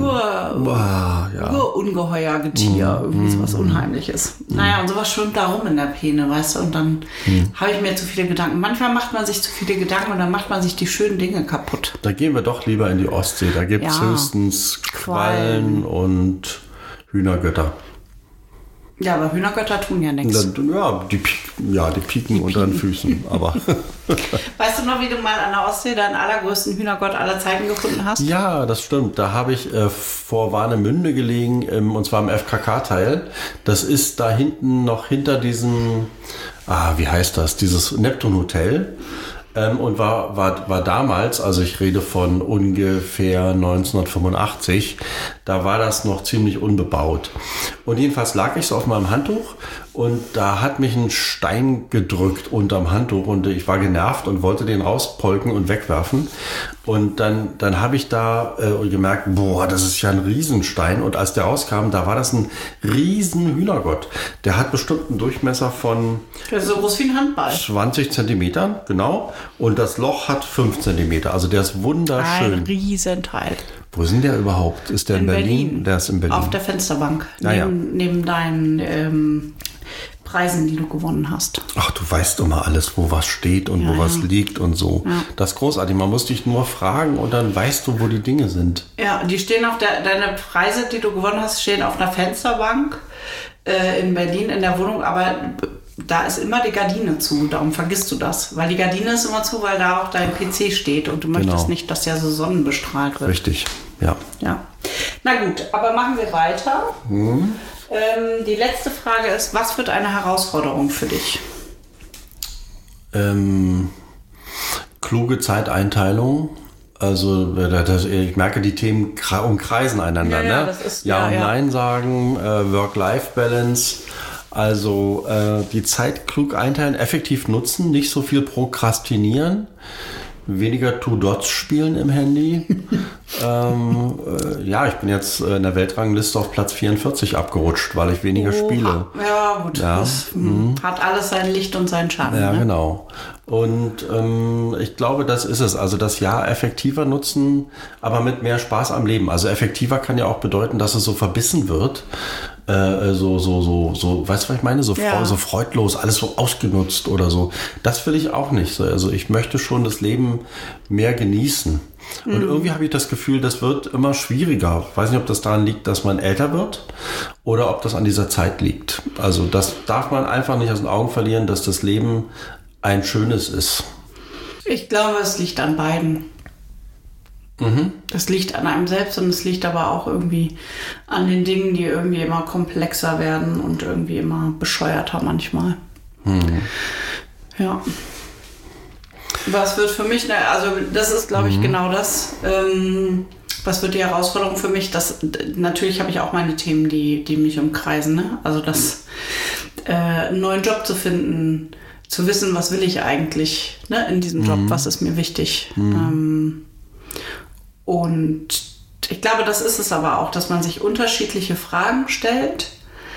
Ungeheuer Getier. Irgendwie sowas Unheimliches. Naja, und sowas schwimmt da rum in der Peene, weißt du? Und dann habe ich mir zu viele Gedanken. Manchmal macht man sich zu viele Gedanken und dann macht man sich die schönen Dinge kaputt. Da gehen wir doch lieber in die Ostsee. Da gibt es höchstens Quallen und Hühnergötter. Ja, aber Hühnergötter tun ja nichts. Die pieken unter den Füßen. Aber weißt du noch, wie du mal an der Ostsee deinen allergrößten Hühnergott aller Zeiten gefunden hast? Ja, das stimmt. Da habe ich vor Warnemünde gelegen, und zwar im FKK-Teil. Das ist da hinten noch hinter diesem, wie heißt das, dieses Neptun-Hotel. Und war damals, also ich rede von ungefähr 1985, da war das noch ziemlich unbebaut. Und jedenfalls lag ich so auf meinem Handtuch und da hat mich ein Stein gedrückt unterm Handtuch und ich war genervt und wollte den rauspolken und wegwerfen. Und dann habe ich da gemerkt, boah, das ist ja ein Riesenstein. Und als der rauskam, da war das ein riesen Hühnergott. Der hat bestimmt einen Durchmesser von so groß wie ein Handball. 20 Zentimetern, genau. Und das Loch hat 5 Zentimeter. Also der ist wunderschön. Ein Riesenteil. Wo ist denn der überhaupt? Ist der in Berlin? Der ist in Berlin. Auf der Fensterbank. Neben deinen Preisen, die du gewonnen hast. Ach, du weißt immer alles, wo was steht und wo was liegt und so. Ja. Das ist großartig. Man muss dich nur fragen und dann weißt du, wo die Dinge sind. Ja, die stehen deine Preise, die du gewonnen hast, stehen auf einer Fensterbank in Berlin in der Wohnung, aber da ist immer die Gardine zu, darum vergisst du das. Weil die Gardine ist immer zu, weil da auch dein PC steht und du möchtest nicht, dass der so sonnenbestrahlt wird. Richtig, ja. Na gut, aber machen wir weiter. Die letzte Frage ist, was wird eine Herausforderung für dich? Kluge Zeiteinteilung. Also ich merke, die Themen umkreisen einander. Ja, ne? Das ist, und Nein sagen, Work-Life-Balance. Also die Zeit klug einteilen, effektiv nutzen, nicht so viel prokrastinieren, weniger Two-Dots spielen im Handy. Ich bin jetzt in der Weltrangliste auf Platz 44 abgerutscht, weil ich weniger spiele. Ja, gut. Ja. Das hat alles sein Licht und seinen Schatten. Ja, genau. Und ich glaube, das ist es. Also das Jahr effektiver nutzen, aber mit mehr Spaß am Leben. Also effektiver kann ja auch bedeuten, dass es so verbissen wird. Weißt du, was ich meine? So freudlos, alles so ausgenutzt oder so. Das will ich auch nicht. Also ich möchte schon das Leben mehr genießen. Und irgendwie habe ich das Gefühl, das wird immer schwieriger. Ich weiß nicht, ob das daran liegt, dass man älter wird oder ob das an dieser Zeit liegt. Also das darf man einfach nicht aus den Augen verlieren, dass das Leben ein schönes ist? Ich glaube, es liegt an beiden. Das liegt an einem selbst und es liegt aber auch irgendwie an den Dingen, die irgendwie immer komplexer werden und irgendwie immer bescheuerter manchmal. Ja. Was wird für mich, also das ist, glaube ich, genau das. Was wird die Herausforderung für mich? Natürlich habe ich auch meine Themen, die mich umkreisen. Ne? Also einen neuen Job zu finden, zu wissen, was will ich eigentlich, ne, in diesem Job, was ist mir wichtig. Und ich glaube, das ist es aber auch, dass man sich unterschiedliche Fragen stellt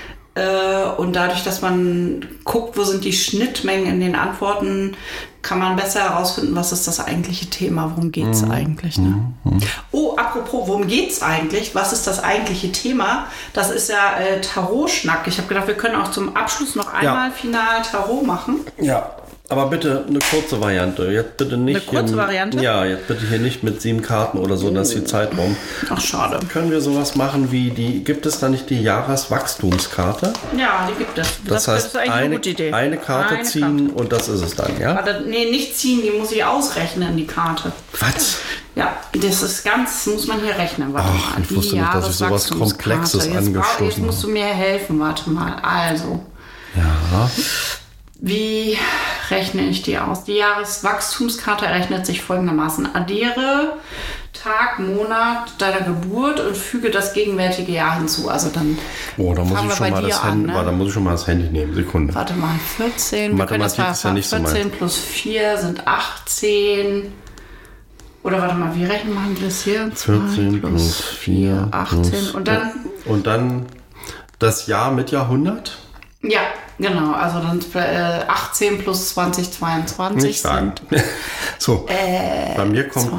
und dadurch, dass man guckt, wo sind die Schnittmengen in den Antworten, kann man besser herausfinden, was ist das eigentliche Thema, worum geht es eigentlich. Ne? Oh, apropos, worum geht es eigentlich? Was ist das eigentliche Thema? Das ist ja Tarot-Schnack. Ich habe gedacht, wir können auch zum Abschluss noch einmal final Tarot machen. Ja. Aber bitte eine kurze Variante. Jetzt bitte nicht. Eine kurze Variante? Ja, jetzt bitte hier nicht mit 7 Karten oder so, das ist die Zeit rum. Ach, schade. Können wir sowas machen wie gibt es da nicht die Jahreswachstumskarte? Ja, die gibt es. Das heißt, ist eigentlich eine gute Idee. Eine Karte ziehen und das ist es dann, ja? Warte, nee, nicht ziehen, die muss ich ausrechnen, die Karte. Was? Ja, muss man hier rechnen. Warte Ach, mal. ich wusste nicht, dass ich sowas Komplexes angestoßen habe. Jetzt musst du mir helfen, warte mal. Also. Ja. Wie rechne ich die aus? Die Jahreswachstumskarte errechnet sich folgendermaßen. Addiere Tag, Monat deiner Geburt und füge das gegenwärtige Jahr hinzu. Also dann da muss ich schon mal das Handy, ne? Da muss ich schon mal das Handy nehmen. Sekunde. Warte mal, 14. Mathematik ist ja nicht so 14 plus 4 sind 18. Oder warte mal, wie rechnen wir das hier? 14 plus 4, 18. Plus, und dann das Jahr mit Jahrhundert? Ja, genau. Also dann 18 plus 2022 nicht sagen. So, bei mir kommt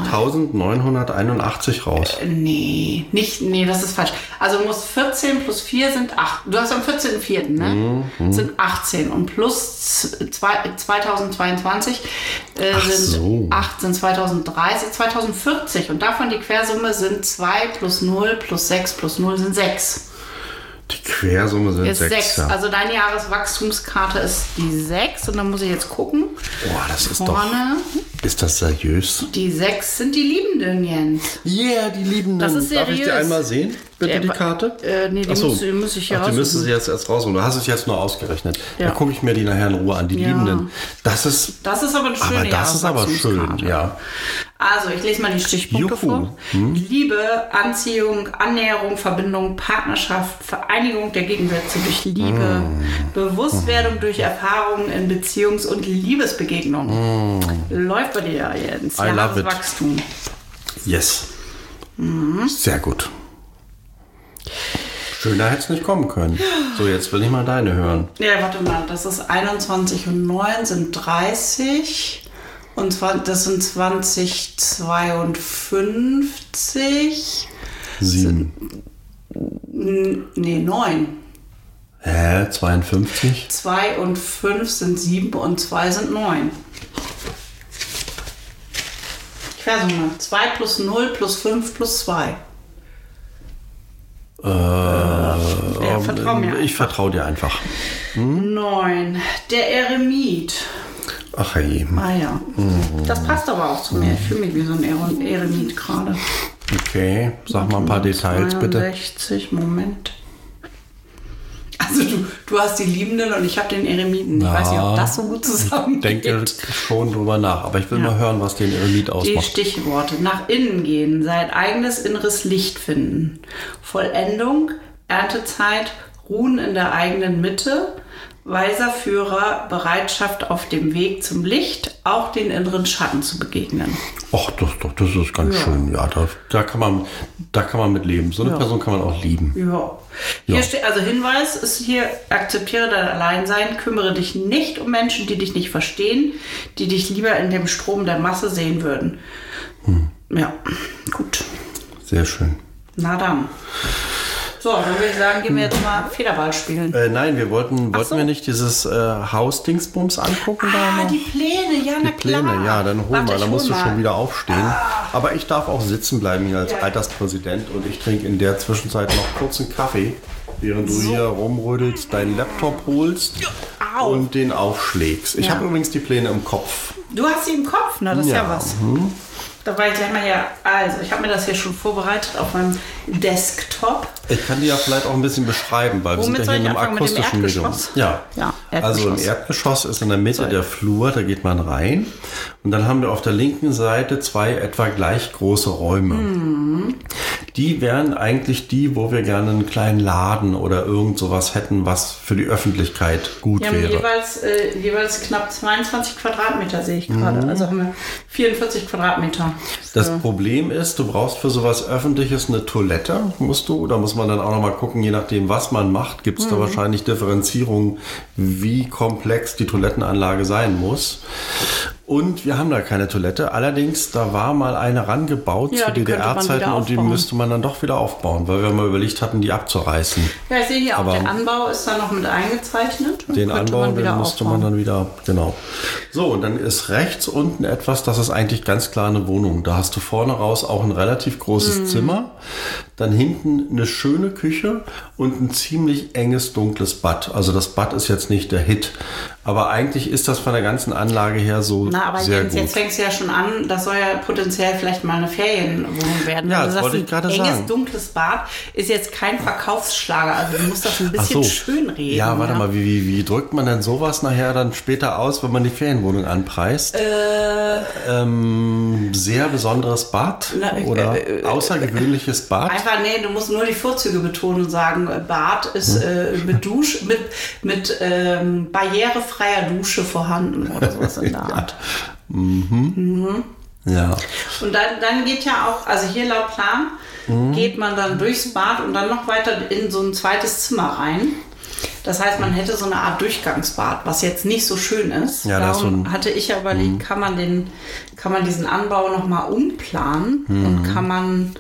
1981 raus. Nee, das ist falsch. Also muss 14 plus 4 sind 8. Du hast am 14.04., ne? Sind 18 und plus 2022 sind 8, sind 2030, 2040 und davon die Quersumme sind 2 plus 0 plus 6 plus 0 sind 6. Die Quersumme sind 6. Ja. Also deine Jahreswachstumskarte ist die 6 und dann muss ich jetzt gucken. Boah, das ist vorne. Ist das seriös? Die 6 sind die Liebenden, Jens. Yeah, die Liebenden. Das ist seriös. Darf ich die einmal sehen? Bitte die Karte? Nee, die muss ich hier raussuchen. Die müssen Sie jetzt erst rausholen. Du hast es jetzt nur ausgerechnet. Ja. Da gucke ich mir die nachher in Ruhe an. Die Liebenden. Das ist aber eine schöne Jahreswachstumskarte. Das ist aber schön, ja. Also, ich lese mal die Stichpunkte vor. Liebe, Anziehung, Annäherung, Verbindung, Partnerschaft, Vereinigung der Gegensätze durch Liebe, Bewusstwerdung durch Erfahrungen in Beziehungs- und Liebesbegegnungen. Läuft bei dir, Jens. Jahreswachstum. Yes. Sehr gut. Schöner hätte es nicht kommen können. So, jetzt will ich mal deine hören. Ja, warte mal. Das ist 21 und 9 sind 30. Und zwar, das sind 2052. 7. Nee, 9. 52? 2 und 5 sind 7 und 2 sind 9. Quersumme. 2 plus 0 plus 5 plus 2. Vertrau mir. Ich vertraue dir einfach. 9. Der Eremit. Ach je. Ah ja. Das passt aber auch zu mir. Ich fühle mich wie so ein Eremit gerade. Okay, sag mal ein paar Details, 62, bitte. 60, Moment. Also du hast die Liebenden und ich habe den Eremiten. Ich weiß nicht, ob das so gut zusammengeht. Ich denke schon drüber nach, aber ich will mal hören, was den Eremit ausmacht. Die Stichworte. Nach innen gehen, sein eigenes inneres Licht finden. Vollendung, Erntezeit, Ruhen in der eigenen Mitte, weiser Führer, Bereitschaft auf dem Weg zum Licht, auch den inneren Schatten zu begegnen. Ach, das ist ganz schön. Ja, da kann man mit leben. So eine Person kann man auch lieben. Ja. Hier steht, also Hinweis ist hier, akzeptiere dein Alleinsein, kümmere dich nicht um Menschen, die dich nicht verstehen, die dich lieber in dem Strom der Masse sehen würden. Ja, gut. Sehr schön. Na dann. So, dann würde ich sagen, gehen wir jetzt mal Federball spielen. Nein, wollten wir nicht dieses Hausdingsbums angucken? Die Pläne, ja, na klar. Pläne, ja, dann hol mal, dann musst du schon wieder aufstehen. Aber ich darf auch sitzen bleiben hier als Alterspräsident und ich trinke in der Zwischenzeit noch kurz einen Kaffee, während du hier rumrödelst, deinen Laptop holst auf. und den aufschlägst. Ich Ja. habe übrigens die Pläne im Kopf. Du hast sie im Kopf, na, das ist ja Ja. was. Da war ich gleich mal her. Also, ich habe mir das hier schon vorbereitet auf meinem Desktop. Ich kann die ja vielleicht auch ein bisschen beschreiben, weil Womit wir soll sind ja ich hier in einem anfangen? Mit dem akustischen Medium. Erdgeschoss? Ja. Ja, Also im Erdgeschoss. Erdgeschoss ist in der Mitte der Flur, da geht man rein. Und dann haben wir auf der linken Seite 2 etwa gleich große Räume. Die wären eigentlich die, wo wir gerne einen kleinen Laden oder irgend sowas hätten, was für die Öffentlichkeit gut Wir haben wäre. jeweils knapp 22 Quadratmeter, sehe ich gerade. Also haben wir 44 Quadratmeter. Das Problem ist, du brauchst für sowas Öffentliches eine Toilette, da muss man dann auch nochmal gucken, je nachdem, was man macht, gibt es da wahrscheinlich Differenzierungen, wie komplex die Toilettenanlage sein muss. Und wir haben da keine Toilette. Allerdings, da war mal eine rangebaut Ja, zu die könnte man DDR-Zeiten wieder und die aufbauen. müsste man dann doch wieder aufbauen, weil wir mal überlegt hatten, die abzureißen. Ja, ich sehe hier auch, Aber der Anbau ist da noch mit eingezeichnet. Den Könnte Anbau, man wieder den müsste man aufbauen. dann wieder, genau. So, und dann ist rechts unten etwas, das ist eigentlich ganz klar eine Wohnung. Da hast du vorne raus auch ein relativ großes Zimmer, dann hinten eine schöne Küche und ein ziemlich enges, dunkles Bad. Also das Bad ist jetzt nicht der Hit, aber eigentlich ist das von der ganzen Anlage her so Na, aber sehr Jens, gut. jetzt fängst du ja schon an, das soll ja potenziell vielleicht mal eine Ferienwohnung werden. Ja, Wenn du das sagst, wollte ich gerade ein enges, sagen. dunkles Bad ist jetzt kein Verkaufsschlager. Also du musst das ein bisschen schön reden. Ja, warte mal, wie drückt man denn sowas nachher dann später aus, wenn man die Ferienwohnung anpreist? Sehr besonderes Bad oder außergewöhnliches Bad? Einfach, nee, du musst nur die Vorzüge betonen und sagen, Bad ist mit barrierefreier Dusche vorhanden oder sowas in der Art. Ja. Und dann geht ja auch, also hier laut Plan, geht man dann durchs Bad und dann noch weiter in so ein zweites Zimmer rein. Das heißt, man hätte so eine Art Durchgangsbad, was jetzt nicht so schön ist. Ja, das Darum ist so ein- hatte ich ja überlegt, kann man diesen Anbau nochmal umplanen und kann man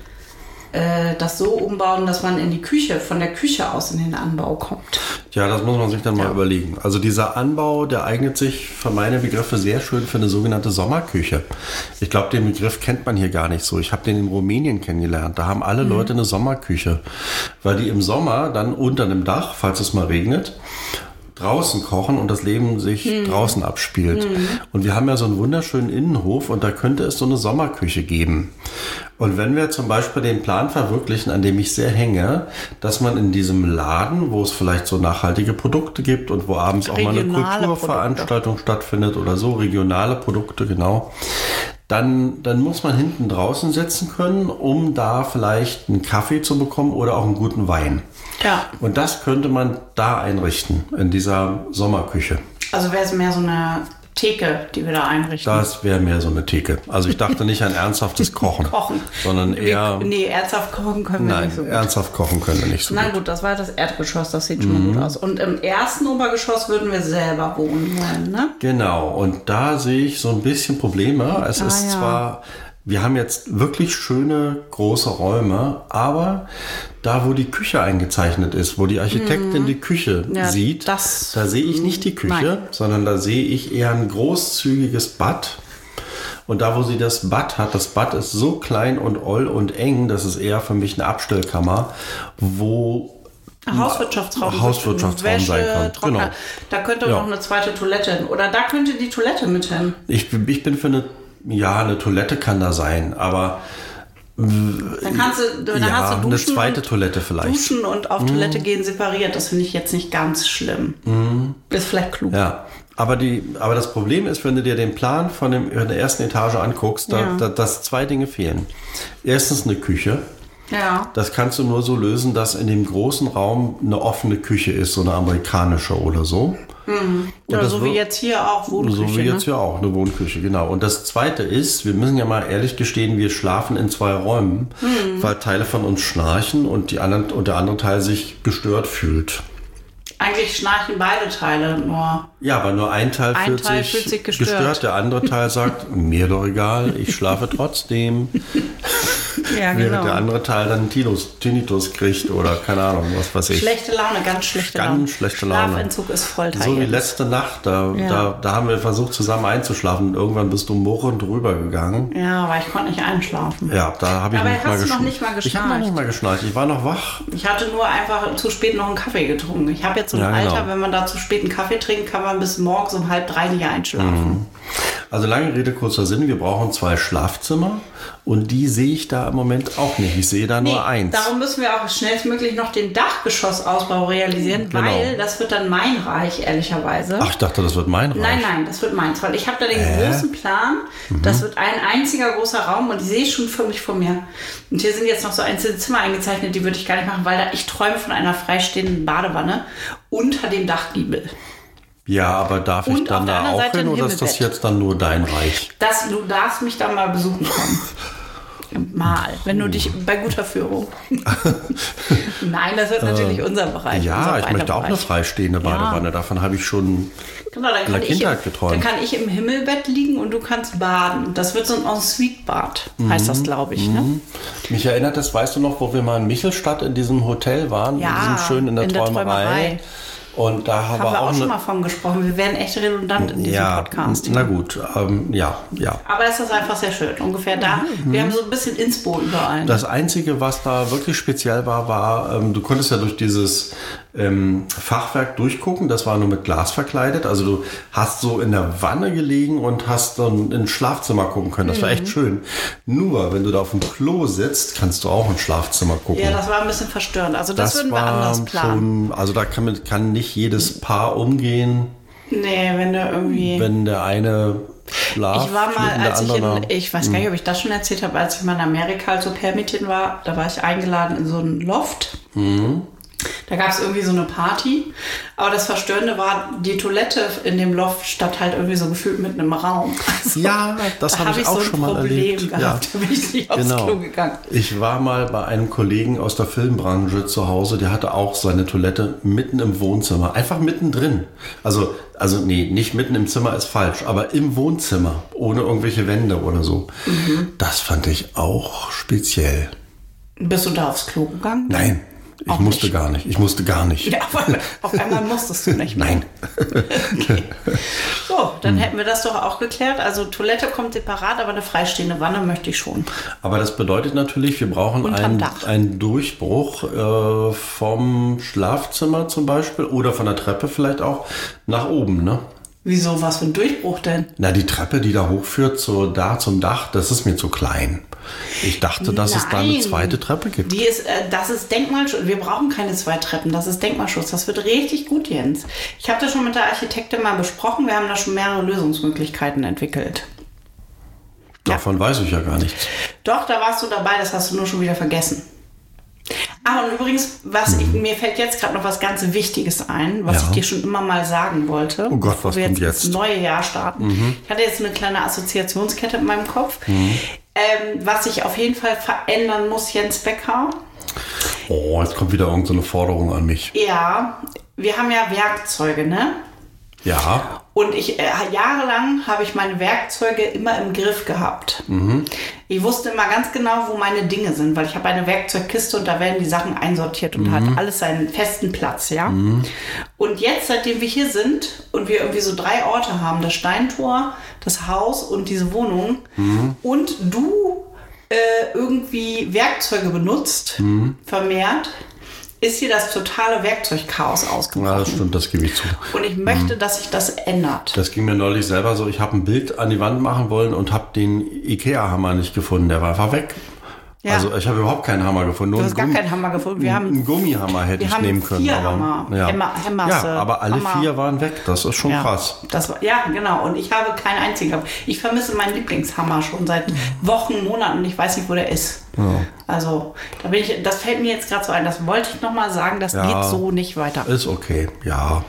das so umbauen, dass man von der Küche aus in den Anbau kommt. Ja, das muss man sich dann mal überlegen. Also dieser Anbau, der eignet sich für meine Begriffe sehr schön für eine sogenannte Sommerküche. Ich glaube, den Begriff kennt man hier gar nicht so. Ich habe den in Rumänien kennengelernt. Da haben alle Leute eine Sommerküche, weil die im Sommer dann unter einem Dach, falls es mal regnet, draußen kochen und das Leben sich draußen abspielt. Und wir haben ja so einen wunderschönen Innenhof und da könnte es so eine Sommerküche geben. Und wenn wir zum Beispiel den Plan verwirklichen, an dem ich sehr hänge, dass man in diesem Laden, wo es vielleicht so nachhaltige Produkte gibt und wo abends auch mal eine Regionale Kulturveranstaltung stattfindet oder so, regionale Produkte, genau, dann muss man hinten draußen sitzen können, um da vielleicht einen Kaffee zu bekommen oder auch einen guten Wein. Ja. Und das könnte man da einrichten, in dieser Sommerküche. Also wäre es mehr so eine Theke, die wir da einrichten. Das wäre mehr so eine Theke. Also ich dachte nicht an ernsthaftes Kochen, Kochen. sondern eher... Nee, ernsthaft kochen können wir Nein, nicht so gut. ernsthaft kochen können wir nicht so Na gut. gut, das war das Erdgeschoss, das sieht schon mal gut aus. Und im ersten Obergeschoss würden wir selber wohnen wollen, ne? Genau, und da sehe ich so ein bisschen Probleme. Es ist ja. zwar... Wir haben jetzt wirklich schöne große Räume, aber da, wo die Küche eingezeichnet ist, wo die Architektin die Küche Ja, sieht, da sehe ich nicht die Küche, Nein. sondern da sehe ich eher ein großzügiges Bad. Und da, wo sie das Bad hat, das Bad ist so klein und oll und eng, das ist eher für mich eine Abstellkammer, wo Hauswirtschaftsraum Hauswirtschaftsraum sein kann. Trockner. Genau. Da könnte Ja. noch eine zweite Toilette hin. Oder da könnte die Toilette mit hin. Ich bin für eine Toilette kann da sein, aber Dann hast du eine Duschen zweite und, Toilette vielleicht. Duschen und auf Toilette gehen separiert. Das finde ich jetzt nicht ganz schlimm. Ist vielleicht klug. Ja, aber das Problem ist, wenn du dir den Plan von der ersten Etage anguckst, dass 2 Dinge fehlen. Erstens eine Küche. Ja. Das kannst du nur so lösen, dass in dem großen Raum eine offene Küche ist, so eine amerikanische oder so. Und Oder das so wie jetzt hier auch Wohnküche. So wie jetzt ne? ja auch, eine Wohnküche, genau. Und das Zweite ist, wir müssen ja mal ehrlich gestehen, wir schlafen in 2 Räumen, weil Teile von uns schnarchen und der andere Teil sich gestört fühlt. Eigentlich schnarchen beide Teile nur. Ja, aber nur ein Teil fühlt sich gestört. der andere Teil sagt, mir doch egal, ich schlafe trotzdem. Ja, während genau. der andere Teil dann Tinnitus kriegt oder keine Ahnung, was weiß ich. Schlechte Laune, ganz schlechte Laune. Ganz schlechte Laune. Schlafentzug ist Folter. So wie jetzt. letzte Nacht, da haben wir versucht zusammen einzuschlafen und irgendwann bist du murrend rübergegangen. Ja, aber ich konnte nicht einschlafen. Ja, da habe ich Aber nicht mal hast du geschnarcht. noch nicht mal Ich habe noch nicht mal geschnarcht. Ich war noch wach. Ich hatte nur einfach zu spät noch einen Kaffee getrunken. Ich habe jetzt so ein Ja, genau. Alter, wenn man da zu spät einen Kaffee trinkt, kann man bis morgens um 2:30 nicht einschlafen. Also lange Rede, kurzer Sinn. Wir brauchen 2 Schlafzimmer und die sehe ich da im Moment auch nicht. Ich sehe da nur eins. Darum müssen wir auch schnellstmöglich noch den Dachgeschossausbau realisieren, Genau. weil das wird dann mein Reich, ehrlicherweise. Ach, ich dachte, das wird mein Reich. Nein, das wird meins, weil ich habe da den großen Plan. Das wird ein einziger großer Raum und die sehe ich schon förmlich vor mir. Und hier sind jetzt noch so einzelne Zimmer eingezeichnet, die würde ich gar nicht machen, weil ich träume von einer freistehenden Badewanne unter dem Dachgiebel. Ja, aber darf ich Und auf dann der da anderen auch Seite hin ein oder ist das Himmelbett. jetzt dann nur dein Reich? Du darfst mich dann mal besuchen kommen. Mal, wenn du dich bei guter Führung. Nein, das wird natürlich unser Bereich. Ja, unser ich möchte auch eine Bereich. freistehende Badewanne. Davon habe ich schon Genau, dann in der kann, Kindheit geträumt. dann kann ich im Himmelbett liegen und du kannst baden. Das wird so ein Ensuite-Bad, heißt das, glaube ich. Ne? Mich erinnert das, weißt du noch, wo wir mal in Michelstadt in diesem Hotel waren? Ja, in diesem schön in der Träumerei. Träumerei. Und da Haben wir auch schon mal von gesprochen. Wir werden echt redundant in diesem Podcast. Na gut, ja. Aber es ist einfach sehr schön. Ungefähr da. Wir haben so ein bisschen Inspo überall. Das Einzige, was da wirklich speziell war, du konntest ja durch dieses Fachwerk durchgucken. Das war nur mit Glas verkleidet. Also du hast so in der Wanne gelegen und hast dann ins Schlafzimmer gucken können. Das war echt schön. Nur, wenn du da auf dem Klo sitzt, kannst du auch ins Schlafzimmer gucken. Ja, das war ein bisschen verstörend. Also das würden wir anders planen. Also da kann nicht jedes Paar umgehen, Nee, wenn du irgendwie... wenn der eine schlaft. Ich war mal, neben der als ich anderen. ich weiß gar nicht, ob ich das schon erzählt habe, als ich mal in Amerika als Au-pair-Mädchen war, da war ich eingeladen in so einen Loft. Da gab es irgendwie so eine Party. Aber das Verstörende war, die Toilette in dem Loft stand halt irgendwie so gefühlt mitten im Raum. Also, Ja, das da habe ich auch so ein schon mal Problem erlebt. gehabt. Da bin ich nicht aufs Klo gegangen. Ich war mal bei einem Kollegen aus der Filmbranche zu Hause, der hatte auch seine Toilette mitten im Wohnzimmer, einfach mittendrin. Also nee, nicht mitten im Zimmer ist falsch, aber im Wohnzimmer, ohne irgendwelche Wände oder so. Das fand ich auch speziell. Bist du da aufs Klo gegangen? Nein, ich Auch musste nicht. gar nicht. Ich musste gar nicht. Ja, auf einmal musstest du nicht mehr. Nein. Okay. So, dann hätten wir das doch auch geklärt. Also Toilette kommt separat, aber eine freistehende Wanne möchte ich schon. Aber das bedeutet natürlich, wir brauchen Unterm Dach. einen Durchbruch vom Schlafzimmer zum Beispiel oder von der Treppe vielleicht auch nach oben, ne? Wieso, was für ein Durchbruch denn? Na, die Treppe, die da hochführt zum Dach, das ist mir zu klein. Ich dachte, dass es da eine Nein. zweite Treppe gibt. Das ist Denkmalschutz. Wir brauchen keine 2 Treppen. Das ist Denkmalschutz. Das wird richtig gut, Jens. Ich habe das schon mit der Architektin mal besprochen. Wir haben da schon mehrere Lösungsmöglichkeiten entwickelt. Davon weiß ich ja gar nichts. Doch, da warst du dabei. Das hast du nur schon wieder vergessen. Ah, und übrigens, mir fällt jetzt gerade noch was ganz Wichtiges ein, was ich dir schon immer mal sagen wollte. Oh Gott, bevor was wir kommt jetzt jetzt? ins neue Jahr starten. Ich hatte jetzt eine kleine Assoziationskette in meinem Kopf. Was ich auf jeden Fall verändern muss, Jens Becker. Oh, jetzt kommt wieder irgendeine Forderung an mich. Ja, wir haben ja Werkzeuge, ne? Ja. Und jahrelang habe ich meine Werkzeuge immer im Griff gehabt. Ich wusste immer ganz genau, wo meine Dinge sind, weil ich habe eine Werkzeugkiste und da werden die Sachen einsortiert und hat alles seinen festen Platz, ja. Und jetzt, seitdem wir hier sind und wir irgendwie so 3 Orte haben, das Steintor, das Haus und diese Wohnung und du irgendwie Werkzeuge benutzt, vermehrt, ist hier das totale Werkzeugchaos ausgebrochen. Ja, das stimmt, das gebe ich zu. Und ich möchte, dass sich das ändert. Das ging mir neulich selber so. Ich habe ein Bild an die Wand machen wollen und habe den Ikea-Hammer nicht gefunden. Der war einfach weg. Ja. Also ich habe überhaupt keinen Hammer gefunden. Nur Du hast gar keinen Hammer gefunden. Wir haben einen Gummihammer hätte ich nehmen können. 4 aber, Hammer. ja. Hämmerse, Ja, aber alle Hammer. 4 waren weg. Das ist schon krass. Ja, genau. Und ich habe keinen einzigen. Ich vermisse meinen Lieblingshammer schon seit Wochen, Monaten. Ich weiß nicht, wo der ist. Ja. Also, das fällt mir jetzt gerade so ein. Das wollte ich nochmal sagen. Das geht so nicht weiter. Ist okay, ja.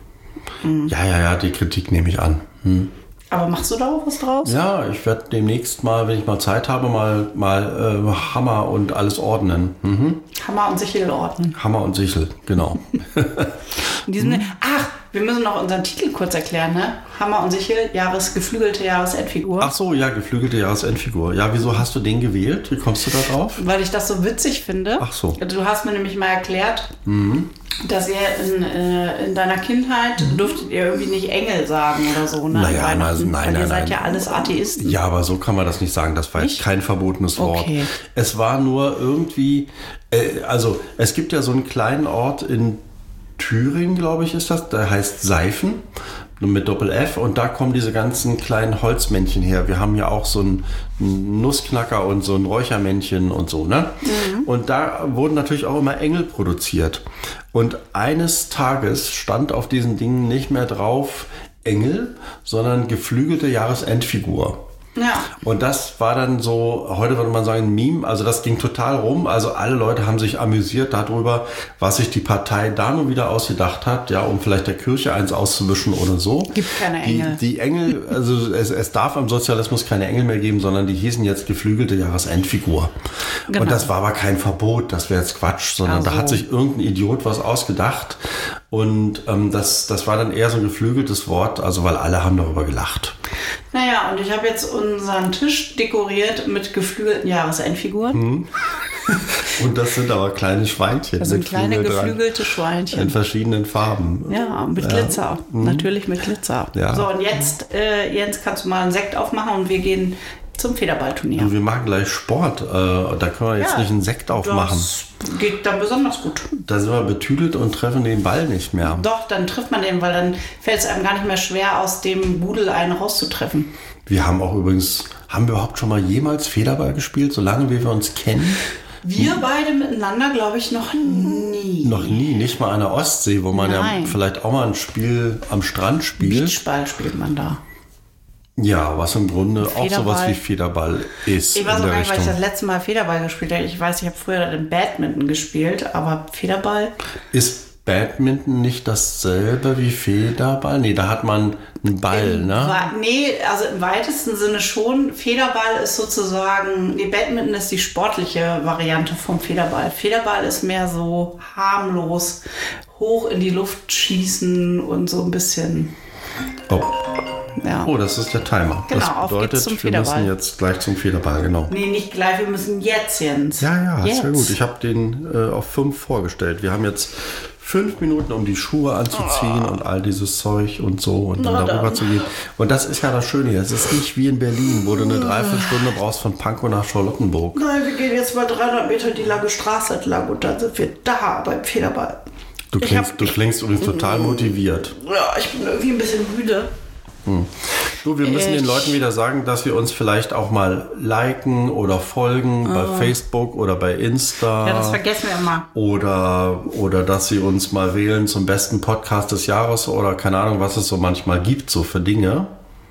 Ja, die Kritik nehme ich an. Aber machst du da auch was draus? Ja, ich werde demnächst mal, wenn ich mal Zeit habe, mal Hammer und alles ordnen. Hammer und Sichel ordnen. Hammer und Sichel, genau. In diesem Wir müssen noch unseren Titel kurz erklären, ne? Hammer und Sichel, geflügelte Jahresendfigur. Ach so, ja, geflügelte Jahresendfigur. Ja, wieso hast du den gewählt? Wie kommst du da drauf? Weil ich das so witzig finde. Ach so. Du hast mir nämlich mal erklärt, dass ihr in deiner Kindheit durftet ihr irgendwie nicht Engel sagen oder so, ne? Naja, nein. Ihr seid ja alles Atheisten. Ja, aber so kann man das nicht sagen. Das war jetzt kein verbotenes Wort. Okay. Es war nur irgendwie, also es gibt ja so einen kleinen Ort in Thüringen, glaube ich, ist das. Der heißt Seifen mit Doppel-F und da kommen diese ganzen kleinen Holzmännchen her. Wir haben ja auch so einen Nussknacker und so ein Räuchermännchen und so, ne? Und da wurden natürlich auch immer Engel produziert. Und eines Tages stand auf diesen Dingen nicht mehr drauf Engel, sondern geflügelte Jahresendfigur. Ja. Und das war dann so, heute würde man sagen, ein Meme, also das ging total rum, also alle Leute haben sich amüsiert darüber, was sich die Partei da nun wieder ausgedacht hat, ja, um vielleicht der Kirche eins auszuwischen oder so. Gibt keine Engel. Die Engel, also es darf im Sozialismus keine Engel mehr geben, sondern die hießen jetzt geflügelte Jahresendfigur. Genau. Und das war aber kein Verbot, das wäre jetzt Quatsch, sondern da hat sich irgendein Idiot was ausgedacht und das war dann eher so ein geflügeltes Wort, also weil alle haben darüber gelacht. Naja, und ich habe jetzt unseren Tisch dekoriert mit geflügelten Jahresendfiguren. Und das sind aber kleine Schweinchen. Das sind kleine geflügelte Schweinchen. In verschiedenen Farben. Ja, mit Glitzer. Natürlich mit Glitzer. Ja. So, und jetzt, Jens, kannst du mal einen Sekt aufmachen und wir gehen zum Federballturnier. Und wir machen gleich Sport. Da können wir jetzt nicht einen Sekt aufmachen. Das geht dann besonders gut. Da sind wir betüdelt und treffen den Ball nicht mehr. Doch, dann trifft man den, weil dann fällt es einem gar nicht mehr schwer, aus dem Budel einen rauszutreffen. Wir haben auch übrigens, haben wir überhaupt schon mal jemals Federball gespielt, solange wie wir uns kennen? Wir beide miteinander, glaube ich, noch nie. Noch nie, nicht mal an der Ostsee, wo man ja vielleicht auch mal ein Spiel am Strand spielt. Beachball spielt man da. Ja, was im Grunde auch sowas wie Federball ist. Ich weiß auch gar nicht, weil ich das letzte Mal Federball gespielt habe. Ich weiß, ich habe früher im Badminton gespielt, aber Federball... Ist Badminton nicht dasselbe wie Federball? Nee, da hat man einen Ball, ne? Nee, also im weitesten Sinne schon. Federball ist sozusagen... Nee, Badminton ist die sportliche Variante vom Federball. Federball ist mehr so harmlos, hoch in die Luft schießen und so ein bisschen... Oh. Ja. Oh, das ist der Timer. Genau, das bedeutet, wir müssen jetzt gleich zum Federball, genau. Nee, nicht gleich, wir müssen jetzt, Jens. Ja, jetzt. Sehr gut. Ich habe den auf 5 vorgestellt. Wir haben jetzt 5 Minuten, um die Schuhe anzuziehen und all dieses Zeug und so und dann darüber zu gehen. Und das ist ja das Schöne hier. Es ist nicht wie in Berlin, wo du eine Dreiviertelstunde brauchst von Pankow nach Charlottenburg. Nein, wir gehen jetzt mal 300 Meter die lange Straße entlang und dann sind wir da beim Federball. Du klingst übrigens total motiviert. Ja, ich bin irgendwie ein bisschen müde. Du, wir müssen den Leuten wieder sagen, dass wir uns vielleicht auch mal liken oder folgen bei Facebook oder bei Insta. Ja, das vergessen wir immer. Oder dass sie uns mal wählen zum besten Podcast des Jahres oder keine Ahnung, was es so manchmal gibt, so für Dinge.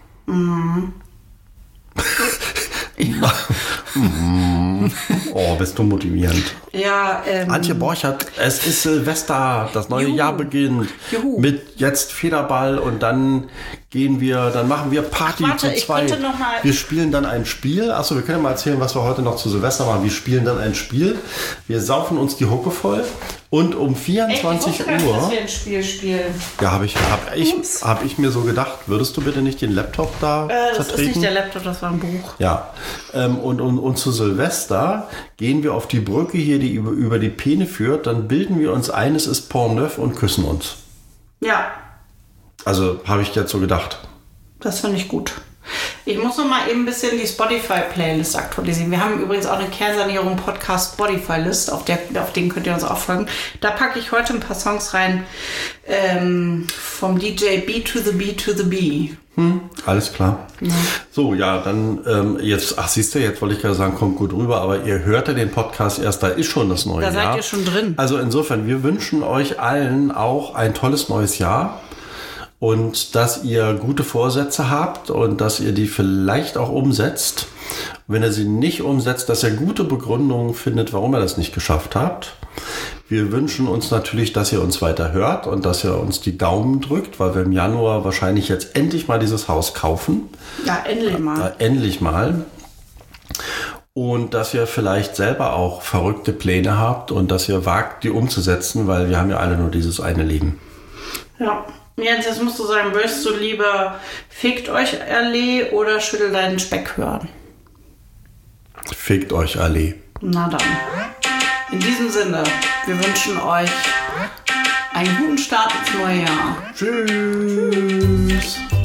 Oh, bist du motivierend. Ja, Antje Borchert, es ist Silvester, das neue Jahr beginnt. Mit jetzt Federball und dann machen wir Party zu zweit. Wir spielen dann ein Spiel. Achso, wir können ja mal erzählen, was wir heute noch zu Silvester machen. Wir spielen dann ein Spiel. Wir saufen uns die Hucke voll und um 24 Uhr... dass wir ein Spiel spielen. Ja, hab ich mir so gedacht. Würdest du bitte nicht den Laptop da vertreten? Das ist nicht der Laptop, das war ein Buch. Ja, und zu Silvester gehen wir auf die Brücke hier, die über die Peene führt. Dann bilden wir uns ein, es ist Pont Neuf und küssen uns. Ja. Also habe ich jetzt so gedacht. Das finde ich gut. Ich muss noch mal eben ein bisschen die Spotify-Playlist aktualisieren. Wir haben übrigens auch eine Kernsanierung Podcast Spotify-List, auf den könnt ihr uns auch folgen. Da packe ich heute ein paar Songs rein vom DJ B to the B to the B. Alles klar. Ja. So, ja, dann jetzt, siehst du, jetzt wollte ich gerade sagen, kommt gut rüber, aber ihr hört ja den Podcast erst, da ist schon das neue Jahr. Da seid ihr schon drin. Also insofern, wir wünschen euch allen auch ein tolles neues Jahr. Und dass ihr gute Vorsätze habt und dass ihr die vielleicht auch umsetzt. Wenn ihr sie nicht umsetzt, dass ihr gute Begründungen findet, warum ihr das nicht geschafft habt. Wir wünschen uns natürlich, dass ihr uns weiter hört und dass ihr uns die Daumen drückt, weil wir im Januar wahrscheinlich jetzt endlich mal dieses Haus kaufen. Ja, endlich mal. Endlich mal. Und dass ihr vielleicht selber auch verrückte Pläne habt und dass ihr wagt, die umzusetzen, weil wir haben ja alle nur dieses eine Leben. Ja. Jens, jetzt musst du sagen, möchtest du lieber fickt euch Allee oder schüttel deinen Speck hören? Fickt euch Allee. Na dann. In diesem Sinne, wir wünschen euch einen guten Start ins neue Jahr. Tschüss.